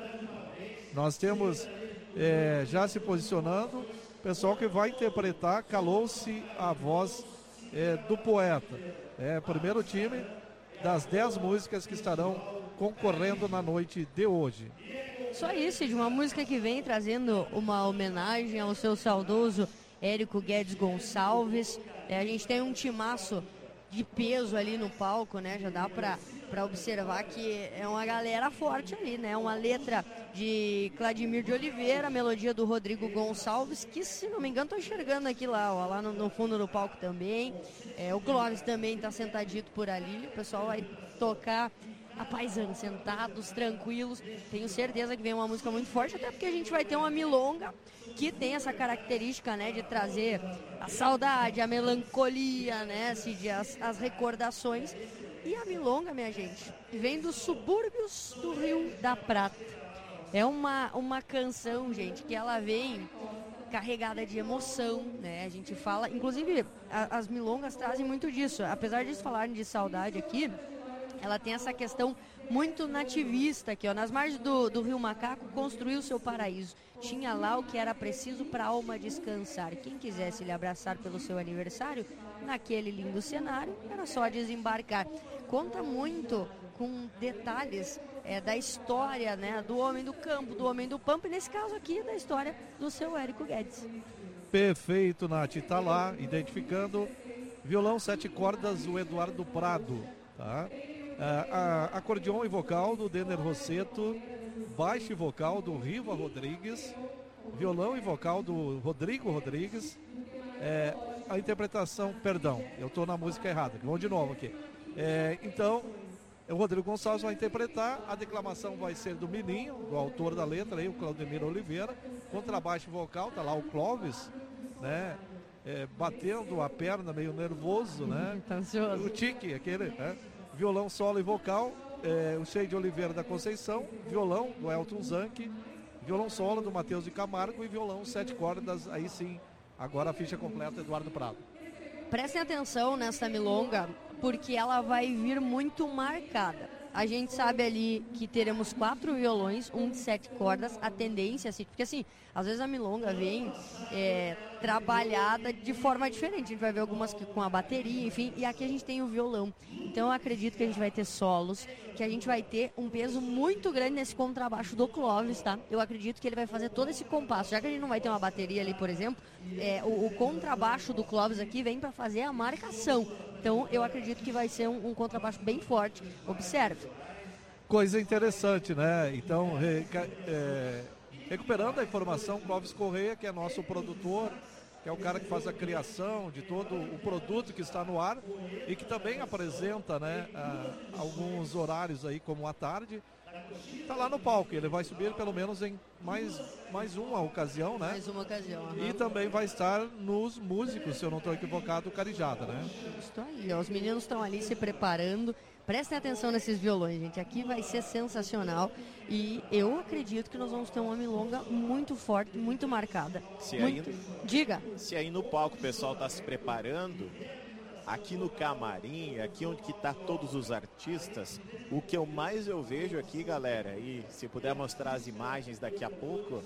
Nós temos é, já se posicionando, pessoal que vai interpretar Calou-se a Voz é, do Poeta. É o primeiro time das dez músicas que estarão concorrendo na noite de hoje. Só isso, de uma música que vem trazendo uma homenagem ao seu saudoso Érico Guedes Gonçalves. É, a gente tem um timaço de peso ali no palco, né? Já dá pra, pra observar que é uma galera forte ali, né? Uma letra de Cladimir de Oliveira, melodia do Rodrigo Gonçalves, que, se não me engano, tô enxergando aqui lá, ó, lá no, no fundo do palco também. É, o Clóvis também tá sentadito por ali, o pessoal vai tocar a paisana, sentados, tranquilos. Tenho certeza que vem uma música muito forte, até porque a gente vai ter uma milonga que tem essa característica, né, de trazer a saudade, a melancolia, né, Cid, as, as recordações. E a milonga, minha gente, vem dos subúrbios do Rio da Prata. É uma, uma canção, gente, que ela vem carregada de emoção, né? A gente fala, inclusive, a, as milongas trazem muito disso. Apesar de falarem de saudade aqui, ela tem essa questão muito nativista aqui, ó. Nas margens do, do Rio Macaco, construiu seu paraíso. Tinha lá o que era preciso para a alma descansar. Quem quisesse lhe abraçar pelo seu aniversário, naquele lindo cenário, era só desembarcar. Conta muito com detalhes é, da história, né, do homem do campo, do homem do pampa, e nesse caso aqui, da história do seu Érico Guedes. Perfeito, Nath. Está lá, identificando violão sete cordas, o Eduardo Prado, tá? A, a, acordeon e vocal do Denner Rosseto, baixo e vocal do Riva Rodrigues, violão e vocal do Rodrigo Rodrigues, é, a interpretação, perdão, eu estou na música errada, vamos de novo aqui. É, então, o Rodrigo Gonçalves vai interpretar, a declamação vai ser do Mininho, do autor da letra, aí, o Claudemir Oliveira, contrabaixo e vocal, tá lá o Clóvis, né? É, batendo a perna, meio nervoso, né? Tá ansioso. O tique, aquele, né? Violão solo e vocal, é, o Cheio de Oliveira da Conceição, violão do Elton Zanck, violão solo do Matheus de Camargo e violão sete cordas, aí sim, agora a ficha completa, Eduardo Prado. Prestem atenção nessa milonga, porque ela vai vir muito marcada. A gente sabe ali que teremos quatro violões, um de sete cordas, a tendência, assim, porque assim, às vezes a milonga vem é, trabalhada de forma diferente. A gente vai ver algumas que, com a bateria, enfim, e aqui a gente tem o violão. Então eu acredito que a gente vai ter solos, que a gente vai ter um peso muito grande nesse contrabaixo do Clóvis, tá? Eu acredito que ele vai fazer todo esse compasso. Já que a gente não vai ter uma bateria ali, por exemplo, é, o, o contrabaixo do Clóvis aqui vem para fazer a marcação. Então eu acredito que vai ser um, um contrabaixo bem forte. Observe. Coisa interessante, né? Então, re, é, recuperando a informação, Clóvis Correia, que é nosso produtor, que é o cara que faz a criação de todo o produto que está no ar e que também apresenta, né, a, alguns horários aí, como à tarde, está lá no palco. Ele vai subir pelo menos em mais, mais uma ocasião, né? Mais uma ocasião. Uhum. E também vai estar nos músicos, se eu não estou equivocado, Carijada, né? Isso aí, ó, os meninos estão ali se preparando. Prestem atenção nesses violões, gente. Aqui vai ser sensacional. E eu acredito que nós vamos ter uma milonga muito forte, muito marcada. Se muito... Aí, Diga. Se aí no palco o pessoal está se preparando, aqui no camarim, aqui onde que tá todos os artistas, o que eu mais eu vejo aqui, galera, e se puder mostrar as imagens daqui a pouco,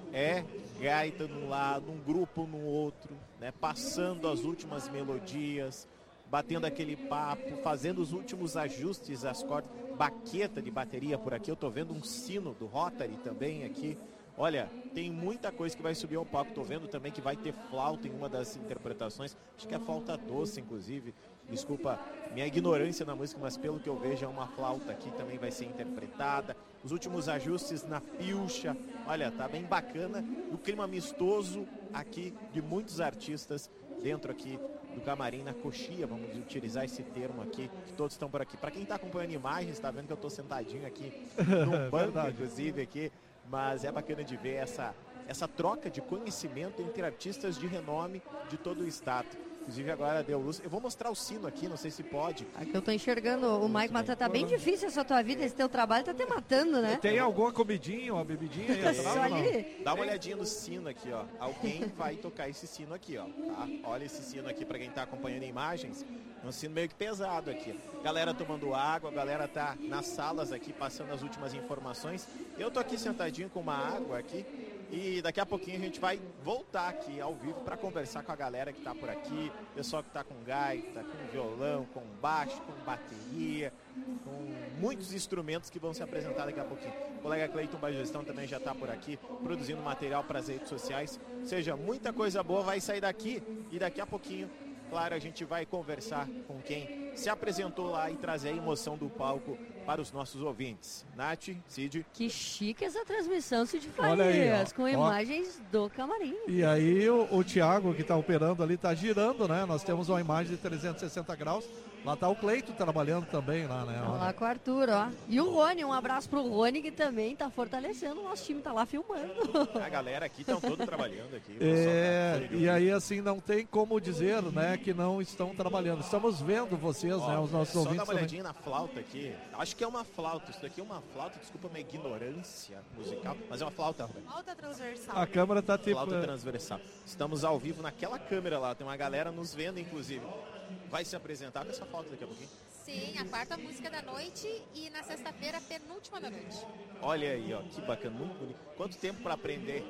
é gaita num lado, um grupo no outro, né, passando as últimas melodias, batendo aquele papo, fazendo os últimos ajustes às cordas, baqueta de bateria por aqui, eu tô vendo um sino do Rotary também aqui. Olha, tem muita coisa que vai subir ao palco. Tô vendo também que vai ter flauta em uma das interpretações. Acho que é flauta doce, inclusive. Desculpa minha ignorância na música, mas pelo que eu vejo é uma flauta aqui também vai ser interpretada. Os últimos ajustes na pilcha. Olha, tá bem bacana. O clima amistoso aqui de muitos artistas dentro aqui do camarim, na coxia, vamos utilizar esse termo aqui, que todos estão por aqui. Para quem está acompanhando imagens, está vendo que eu estou sentadinho aqui no banco, inclusive aqui. Mas é bacana de ver essa, essa troca de conhecimento entre artistas de renome de todo o estado. Inclusive agora deu luz. Eu vou mostrar o sino aqui, não sei se pode. Aqui eu tô enxergando o Mike, mas tá, tá bem difícil essa tua vida, esse teu trabalho tá te matando, né? Tem alguma comidinha, uma bebidinha aí atrás, Só ali. Dá uma olhadinha no sino aqui, ó. Alguém vai tocar esse sino aqui, ó. Tá? Olha esse sino aqui para quem tá acompanhando imagens. É um sino meio que pesado aqui. Galera tomando água, a galera tá nas salas aqui passando as últimas informações. Eu tô aqui sentadinho com uma água aqui. E daqui a pouquinho a gente vai voltar aqui ao vivo para conversar com a galera que está por aqui, pessoal que está com gaita, com violão, com baixo, com bateria, com muitos instrumentos que vão se apresentar daqui a pouquinho. O colega Cleiton Bajestão também já está por aqui, produzindo material para as redes sociais. Ou seja, muita coisa boa vai sair daqui e daqui a pouquinho, claro, a gente vai conversar com quem se apresentou lá e trazer a emoção do palco para os nossos ouvintes. Nath, Cid. Que chique essa transmissão, Cid Olha aí, Farias, ó. com Ó. imagens do camarim. E aí o, o Thiago que está operando ali está girando, né? Nós temos uma imagem de trezentos e sessenta graus. Lá está o Cleito trabalhando também lá, né? Tá Olha. lá com o Arthur, ó. E o Rony, um abraço pro Rony que também tá fortalecendo o nosso time, tá lá filmando. A galera aqui estão todos trabalhando aqui. É, e aí assim não tem como dizer, né, que não estão trabalhando. Estamos vendo vocês, Ó, né, os nossos só ouvintes dá uma também. olhadinha na flauta aqui. Acho que é uma flauta. Isso daqui é uma flauta, desculpa a minha ignorância musical, mas é uma flauta, Roberto. Flauta transversal. A câmera tá tipo Flauta transversal. Estamos ao vivo naquela câmera lá, tem uma galera nos vendo, inclusive. Vai se apresentar com essa flauta daqui a pouquinho? Sim, a quarta música da noite e na sexta-feira a penúltima da noite. Olha aí, ó, que bacana, muito bonito. Quanto tempo para aprender?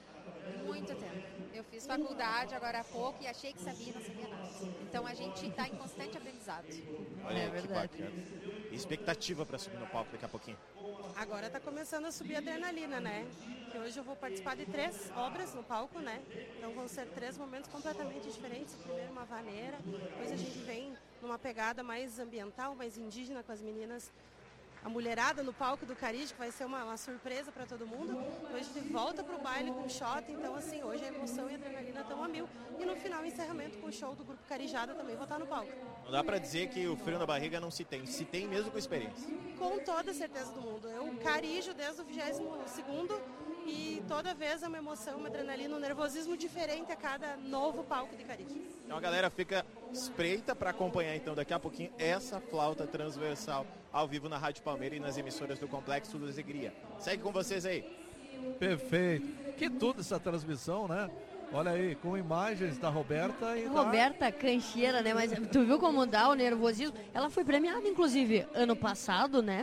Muito tempo. Eu fiz faculdade agora há pouco e achei que sabia e não sabia nada. Então a gente está em constante aprendizado. Olha É aí, que verdade. bacana. E expectativa para subir no palco daqui a pouquinho? Agora está começando a subir a adrenalina, né? Que hoje eu vou participar de três obras no palco, né? Então vão ser três momentos completamente diferentes. Primeiro uma vaneira, depois a gente vem numa pegada mais ambiental, mais indígena com as meninas. A mulherada no palco do Carige, que vai ser uma, uma surpresa para todo mundo. Depois a gente volta pro baile com o shot, então assim, hoje a emoção e a adrenalina estão a mil. E no final, encerramento com o show do Grupo Carijada também vou estar no palco. Não dá para dizer que o frio na barriga não se tem, se tem mesmo com experiência. Com toda a certeza do mundo. Eu carijo desde o vigésimo segundo e toda vez é uma emoção, uma adrenalina, um nervosismo diferente a cada novo palco de carijo. Então a galera fica espreita para acompanhar então daqui a pouquinho essa flauta transversal ao vivo na Rádio Palmeira e nas emissoras do Complexo Luz e Alegria. Segue com vocês aí. Perfeito. Que tudo essa transmissão, né? Olha aí, com imagens da Roberta e da... Roberta Cancheira, né? Mas tu viu como dá o nervosismo? Ela foi premiada, inclusive, ano passado, né?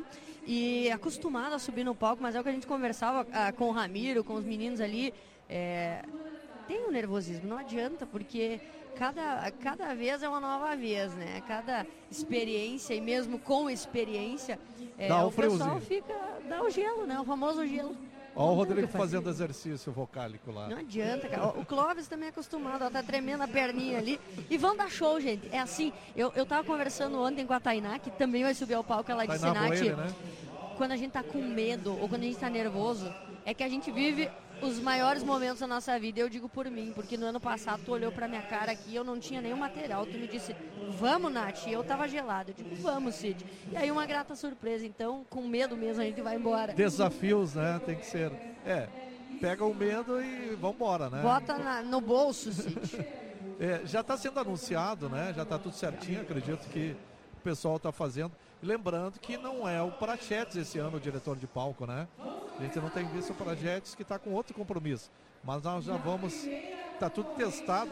E acostumada a subir no palco, mas é o que a gente conversava ah, com o Ramiro, com os meninos ali. É... Tem o nervosismo, não adianta, porque cada, cada vez é uma nova vez, né? Cada experiência, e mesmo com experiência, é, Dá um o pessoal friozinho. fica... Dá o gelo, né? O famoso gelo. Olha o Não Rodrigo tem o que fazer. fazendo exercício vocálico lá. Não adianta, cara. O Clóvis também é acostumado, ela tá tremendo a perninha ali. E vão dar show, gente. É assim, eu, eu tava conversando ontem com a Tainá, que também vai subir ao palco, ela disse, Tainá Nath, Boeira, né? quando a gente tá com medo ou quando a gente tá nervoso, é que a gente vive os maiores momentos da nossa vida. Eu digo por mim, porque no ano passado tu olhou pra minha cara aqui e eu não tinha nenhum material. Tu me disse, vamos, Nath, e eu tava gelado. Eu digo, vamos, Cid. E aí uma grata surpresa. Então, com medo mesmo, a gente vai embora. Desafios, né? Tem que ser. É, pega o medo e vambora, né? Bota na- no bolso, Cid. É, já está sendo anunciado, né? Já está tudo certinho, acredito que o pessoal está fazendo. E lembrando que não é o Prachetes esse ano o diretor de palco, né? A gente não tem visto o Prachetes, que está com outro compromisso. Mas nós já vamos, está tudo testado.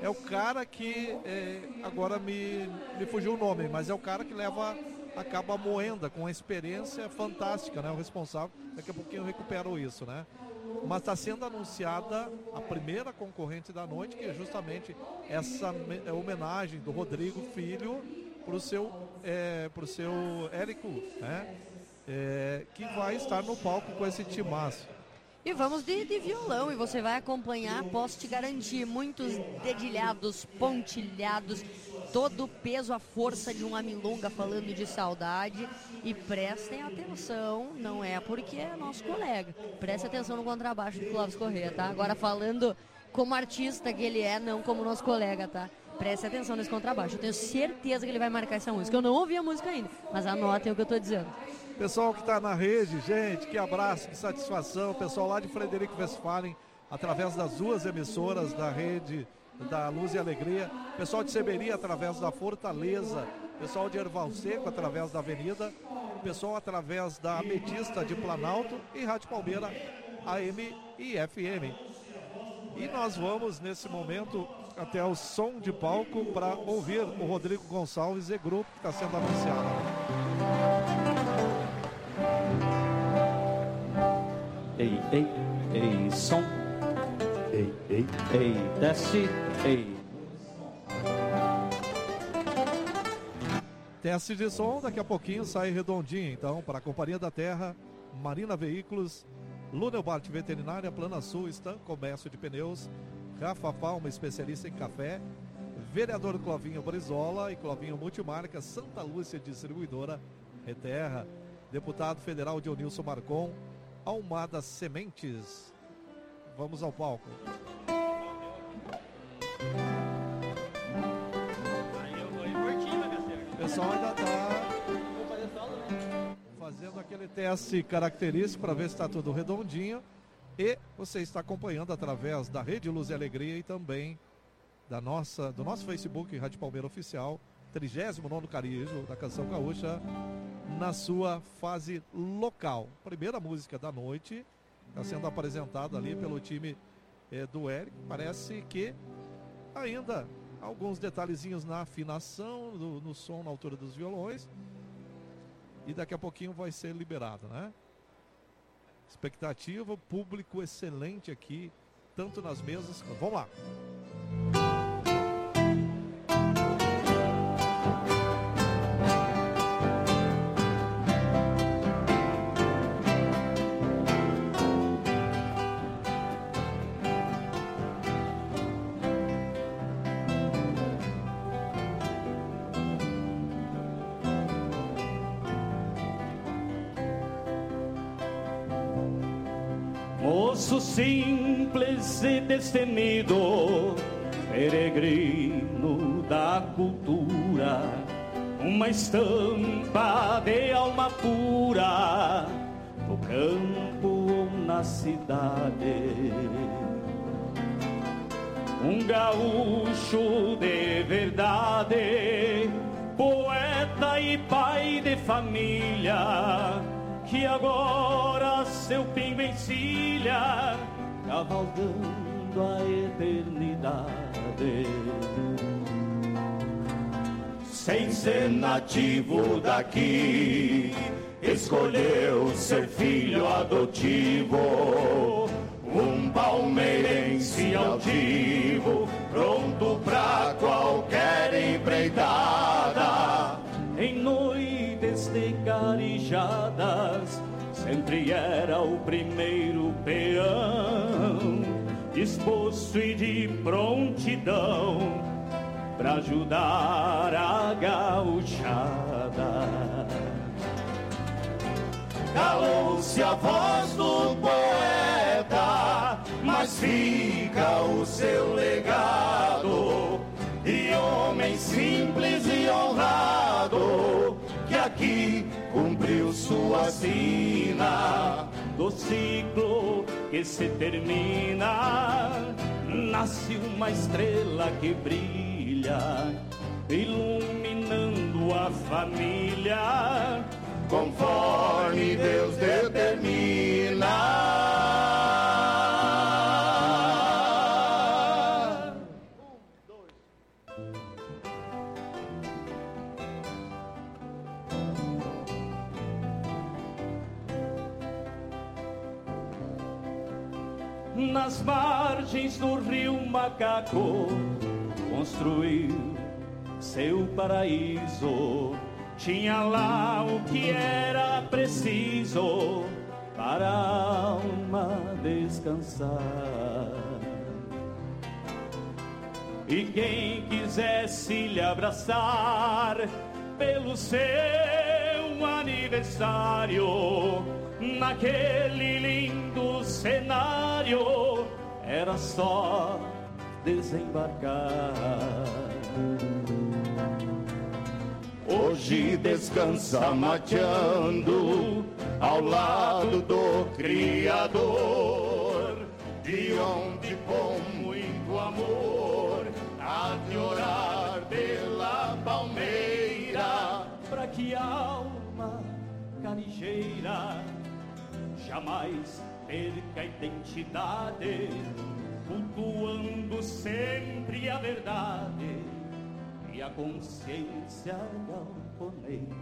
é o cara que, é, agora me, me fugiu o nome, mas é o cara que leva a Cabo Moenda com uma experiência fantástica, né? O responsável, daqui a pouquinho eu recupero isso, né? Mas está sendo anunciada a primeira concorrente da noite, que é justamente essa homenagem do Rodrigo Filho para o seu, é, pro seu Érico, né? É, que vai estar no palco com esse timaço. E vamos de, de violão, e você vai acompanhar, posso te garantir, muitos dedilhados, pontilhados, todo o peso, a força de uma milonga falando de saudade. E prestem atenção, não é porque é nosso colega, preste atenção no contrabaixo do Clóvis Corrêa, tá? Agora falando como artista que ele é, não como nosso colega, tá? Preste atenção nesse contrabaixo, eu tenho certeza que ele vai marcar essa música. Eu não ouvi a música ainda, mas anotem o que eu tô dizendo. Pessoal que está na rede, gente, que abraço, que satisfação. Pessoal lá de Frederico Westphalen, através das duas emissoras da rede da Luz e Alegria. Pessoal de Seberia, através da Fortaleza. Pessoal de Erval Seco, através da Avenida. Pessoal através da Ametista de Planalto e Rádio Palmeira, A M e F M. E nós vamos, nesse momento, até o som de palco para ouvir o Rodrigo Gonçalves e grupo que está sendo anunciado. Ei, ei, ei, som. Ei, ei, ei, desce, ei. Teste de som, daqui a pouquinho sai redondinho, então, para a Companhia da Terra, Marina Veículos, Lunelbart Veterinária, Plana Sul, Stan Comércio de Pneus, Rafa Palma, especialista em café, Vereador Clovinho Brizola e Clovinho Multimarca, Santa Lúcia, distribuidora Reterra, Deputado Federal Dionilson Marcon, Almada Sementes. Vamos ao palco. O pessoal ainda está fazendo aquele teste característico para ver se está tudo redondinho. E você está acompanhando através da Rede Luz e Alegria e também da nossa, do nosso Facebook, Rádio Palmeira Oficial, trigésimo nono Carijo da Canção Gaúcha, na sua fase local. Primeira música da noite, está sendo apresentada ali pelo time eh, do Érico. Parece que ainda alguns detalhezinhos na afinação, do, no som, na altura dos violões. E daqui a pouquinho vai ser liberado, né? Expectativa, público excelente aqui, tanto nas mesas. Vamos lá. Moço simples e destemido, peregrino da cultura, uma estampa de alma pura, no campo ou na cidade. Um gaúcho de verdade, poeta e pai de família, que agora seu pingo encilha, cavalgando a eternidade. Sem ser nativo daqui, escolheu ser filho adotivo, um palmeirense altivo, pronto pra qualquer empreitada. Em noites de carijadas, sempre era o primeiro peão, disposto e de prontidão pra ajudar a gauchada. Calou-se a voz do poeta, mas fica o seu legado, e homem simples e honrado, que aqui cumpriu sua sina. Do ciclo que se termina, nasce uma estrela que brilha, iluminando a família, conforme Deus determina. nas margens do rio Macaco, construiu seu paraíso. Tinha lá o que era preciso para a alma descansar. E quem quisesse lhe abraçar pelo seu aniversário, naquele lindo cenário, era só desembarcar. Hoje descansa mateando ao lado do Criador, de onde com muito amor há de orar pela palmeira, para que a alma canijeira jamais perca a identidade, cultuando sempre a verdade e a consciência galponeira.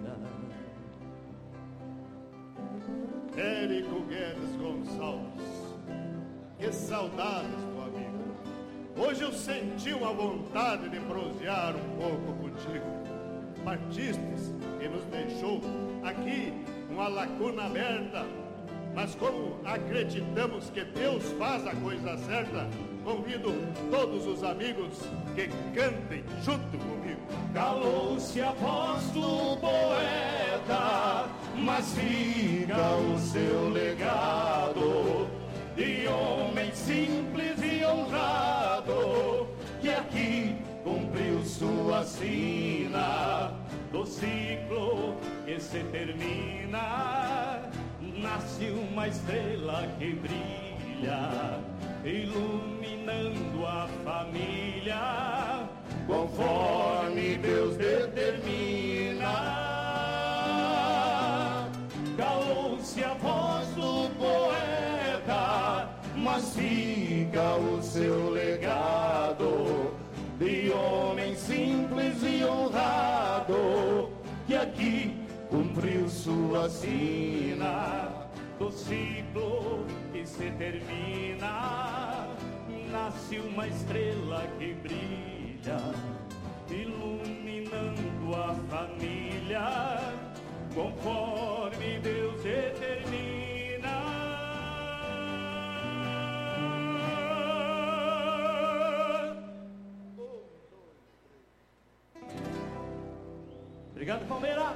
Érico Guedes Gonçalves, que saudades, meu amigo. Hoje eu senti uma vontade de prosear um pouco contigo. Partistes e nos deixou aqui uma lacuna aberta, mas como acreditamos que Deus faz a coisa certa, convido todos os amigos que cantem junto comigo. Calou-se a voz do poeta, mas fica o seu legado de homem simples e honrado, que aqui cumpriu sua sina. Do ciclo que se termina, nasce uma estrela que brilha, iluminando a família, conforme Deus determina. Calou-se a voz do poeta, mas fica o seu legado de homem simples e honrado, que aqui cumpriu sua sina. Do ciclo que se termina, nasce uma estrela que brilha, iluminando a família, conforme Deus determina. Obrigado, Palmeiras.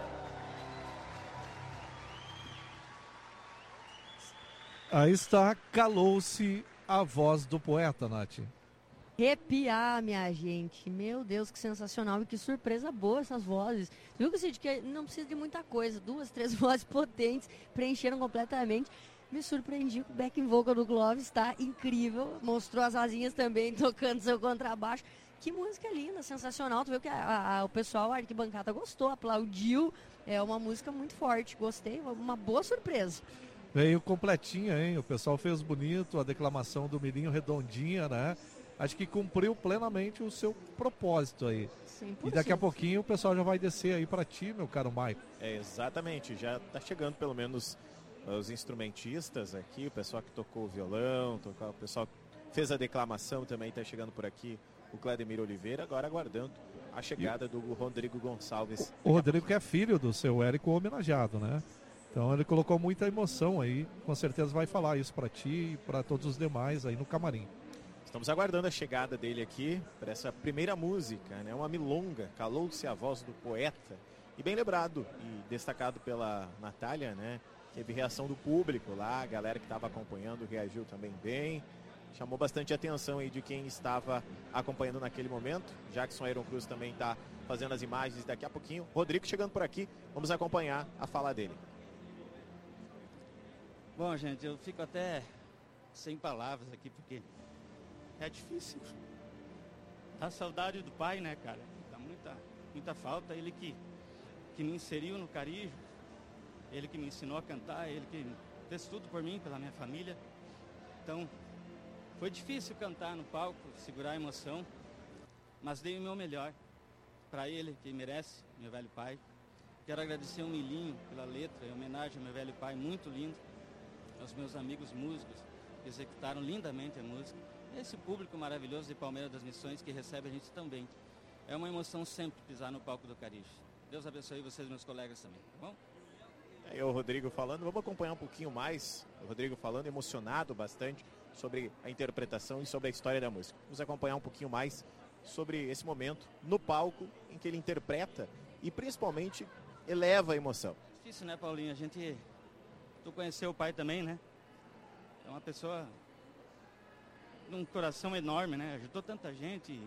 Aí está, calou-se a voz do poeta, Nath. Arrepiar, minha gente. Meu Deus, que sensacional e que surpresa boa essas vozes. Viu que, Cid, que não precisa de muita coisa. Duas, três vozes potentes, preencheram completamente. Me surpreendi com o backing vocal do Clóvis, está incrível. Mostrou as asinhas também, tocando seu contrabaixo. Que música linda, sensacional. Tu viu que a, a, o pessoal, a arquibancada gostou, aplaudiu. É uma música muito forte, gostei, uma boa surpresa. Veio completinha, hein? O pessoal fez bonito, a declamação do Mirinho redondinha, né? Acho que cumpriu plenamente o seu propósito aí. cem por cento. E daqui a pouquinho o pessoal já vai descer aí para ti, meu caro Maico. É, exatamente. Já está chegando pelo menos os instrumentistas aqui, o pessoal que tocou o violão, tocou, o pessoal que fez a declamação também está chegando por aqui. O Cledemir Oliveira, agora aguardando a chegada do Rodrigo Gonçalves. O Rodrigo que é filho do seu Érico homenageado, né? Então ele colocou muita emoção aí, com certeza vai falar isso para ti e para todos os demais aí no camarim. Estamos aguardando a chegada dele aqui para essa primeira música, né? Uma milonga, Calou-se a Voz do Poeta. E bem lembrado e destacado pela Natália, né? Teve reação do público lá, a galera que estava acompanhando reagiu também bem. Chamou bastante atenção aí de quem estava acompanhando naquele momento. Jackson Iron Cruz também está fazendo as imagens daqui a pouquinho. Rodrigo chegando por aqui, vamos acompanhar a fala dele. Bom, gente, eu fico até sem palavras aqui, porque é difícil. Dá saudade do pai, né, cara? Dá muita, muita falta. Ele que, que me inseriu no Carijo, ele que me ensinou a cantar, ele que fez tudo por mim, pela minha família. Então, foi difícil cantar no palco, segurar a emoção, mas dei o meu melhor para ele, que merece, meu velho pai. Quero agradecer ao Milinho pela letra, em homenagem ao meu velho pai, muito lindo. Aos meus amigos músicos, que executaram lindamente a música. Esse público maravilhoso de Palmeira das Missões que recebe a gente também. É uma emoção sempre pisar no palco do Carijo. Deus abençoe vocês e meus colegas também, tá bom? Aí o Rodrigo falando, vamos acompanhar um pouquinho mais, o Rodrigo falando, emocionado bastante sobre a interpretação e sobre a história da música. Vamos acompanhar um pouquinho mais sobre esse momento no palco em que ele interpreta e principalmente eleva a emoção. Difícil, né, Paulinho? A gente, tu conheceu o pai também, né? É uma pessoa de um coração enorme, né? Ajudou tanta gente.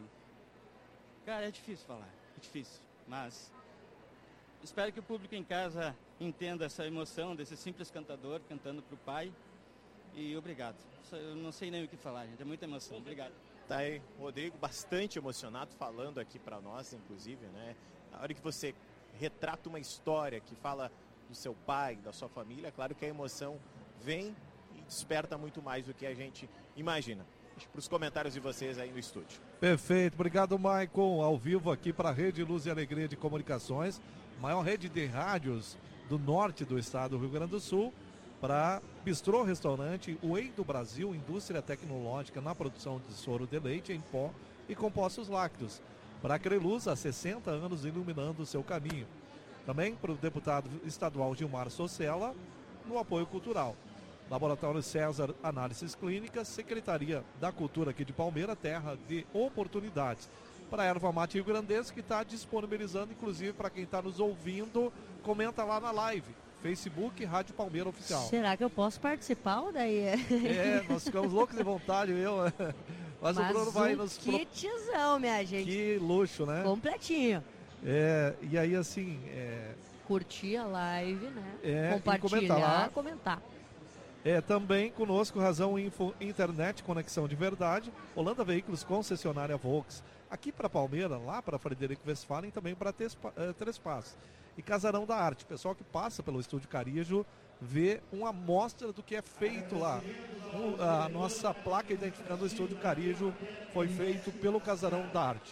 Cara, é difícil falar, é difícil, mas espero que o público em casa entenda essa emoção desse simples cantador cantando para o pai. E obrigado. Eu não sei nem o que falar, gente. É muita emoção. Obrigado. Tá aí, Rodrigo, bastante emocionado, falando aqui para nós, inclusive, né? Na hora que você retrata uma história que fala do seu pai, da sua família, claro que a emoção vem e desperta muito mais do que a gente imagina. Para os comentários de vocês aí no estúdio. Perfeito, obrigado, Maicon, ao vivo aqui para a Rede Luz e Alegria de Comunicações, maior rede de rádios do norte do estado do Rio Grande do Sul, para Bistrô Restaurante, o Whey do Brasil, indústria tecnológica na produção de soro de leite em pó e compostos lácteos. Para a Creluz, há sessenta anos iluminando o seu caminho. Também para o deputado estadual Gilmar Socella, no apoio cultural. Laboratório César Análises Clínicas, Secretaria da Cultura aqui de Palmeira, terra de oportunidades. Para a Erva Mate Rio Grandense, que está disponibilizando, inclusive para quem está nos ouvindo, comenta lá na live, Facebook, Rádio Palmeira Oficial. Será que eu posso participar ou daí? É, nós ficamos loucos de vontade, eu. Mas, Mas o Bruno vai um nos... kitzão, minha gente. Que luxo, né? Completinho. É, e aí assim... É... Curtir a live, né? É, compartilhar, comentar, lá. comentar. É, também conosco, Razão Info, Internet, Conexão de Verdade, Holanda Veículos, concessionária Volks, aqui para Palmeira, lá para Frederico Westphalen, também para Três Passos. E Casarão da Arte, pessoal que passa pelo Estúdio Carijo, vê uma amostra do que é feito lá. O, a nossa placa identificando o Estúdio Carijo foi feito pelo Casarão da Arte.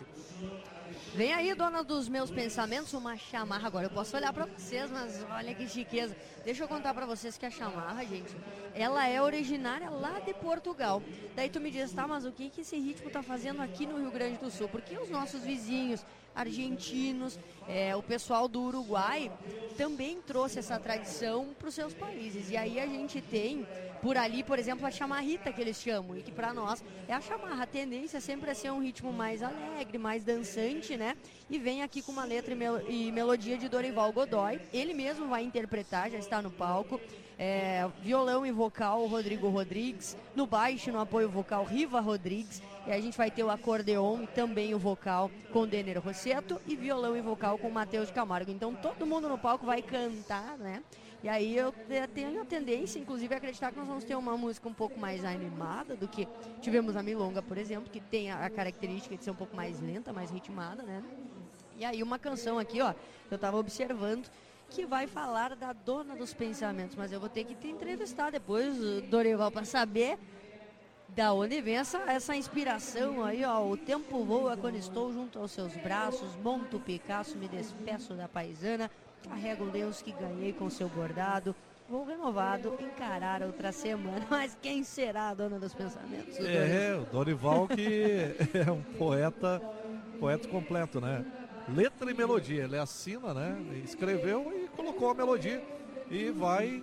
Vem aí, dona dos meus pensamentos, uma chamarra. Agora eu posso olhar para vocês, mas olha que chiqueza. Deixa eu contar para vocês que a chamarra, gente, ela é originária lá de Portugal. Daí tu me diz, tá, mas o que, que esse ritmo tá fazendo aqui no Rio Grande do Sul? Porque os nossos vizinhos argentinos, é, o pessoal do Uruguai também trouxe essa tradição para os seus países. E aí a gente tem por ali, por exemplo, a chamarrita que eles chamam, e que para nós é a chamarra. A tendência sempre é ser um ritmo mais alegre, mais dançante, né? E vem aqui com uma letra e, mel e melodia de Dorival Godoy. Ele mesmo vai interpretar, já está no palco. É, violão e vocal, Rodrigo Rodrigues. No baixo, no apoio vocal, Riva Rodrigues. E a gente vai ter o acordeon e também o vocal com Denner Rosseto e violão e vocal com Matheus de Camargo. Então todo mundo no palco vai cantar, né? E aí eu tenho a tendência, inclusive, a acreditar que nós vamos ter uma música um pouco mais animada do que tivemos a Milonga, por exemplo, que tem a característica de ser um pouco mais lenta, mais ritmada, né? E aí uma canção aqui, ó, eu tava observando, que vai falar da dona dos pensamentos, mas eu vou ter que te entrevistar depois, Dorival, para saber da onde vem essa, essa inspiração aí, ó. O tempo voa quando estou junto aos seus braços, monto o Picasso, me despeço da paisana, carrego o Deus que ganhei com seu bordado, vou renovado encarar outra semana. Mas quem será a dona dos pensamentos? O é, o Dorival, que é um poeta, poeta completo, né? Letra e melodia, ele assina, né? Escreveu e colocou a melodia e vai...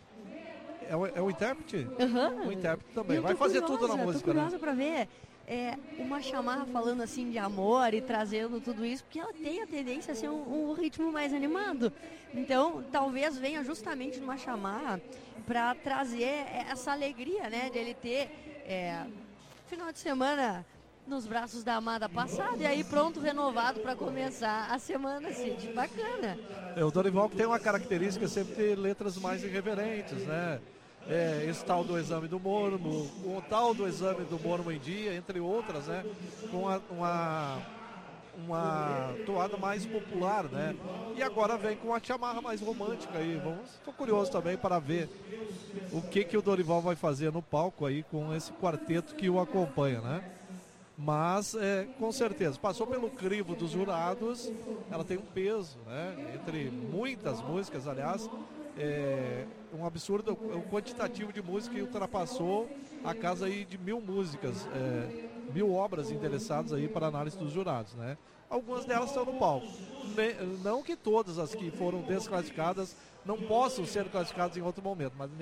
É o, é o intérprete? Uhum. O intérprete também. Vai fazer curiosa, tudo na música, tô curiosa né? pra ver é, uma chamarra falando assim de amor e trazendo tudo isso, porque ela tem a tendência a ser um, um ritmo mais animado. Então, talvez venha justamente numa chamarra para trazer essa alegria, né? De ele ter é, final de semana nos braços da amada passada e aí pronto, renovado para começar a semana, assim, bacana. É, o Dorival que tem uma característica sempre de letras mais irreverentes, né? É, esse tal do exame do mormo, o tal do exame do mormo em dia, entre outras, né? Com uma, uma, uma toada mais popular, né? E agora vem com uma chamarra mais romântica aí. Vamos, estou curioso também para ver o que que o Dorival vai fazer no palco aí com esse quarteto que o acompanha, né? Mas, é, com certeza, passou pelo crivo dos jurados, ela tem um peso, né? Entre muitas músicas, aliás, é, um absurdo o quantitativo de música que ultrapassou a casa aí de mil músicas, é, mil obras interessadas aí para análise dos jurados, né? Algumas delas estão no palco. Não que todas as que foram desclassificadas não possam ser classificadas em outro momento, mas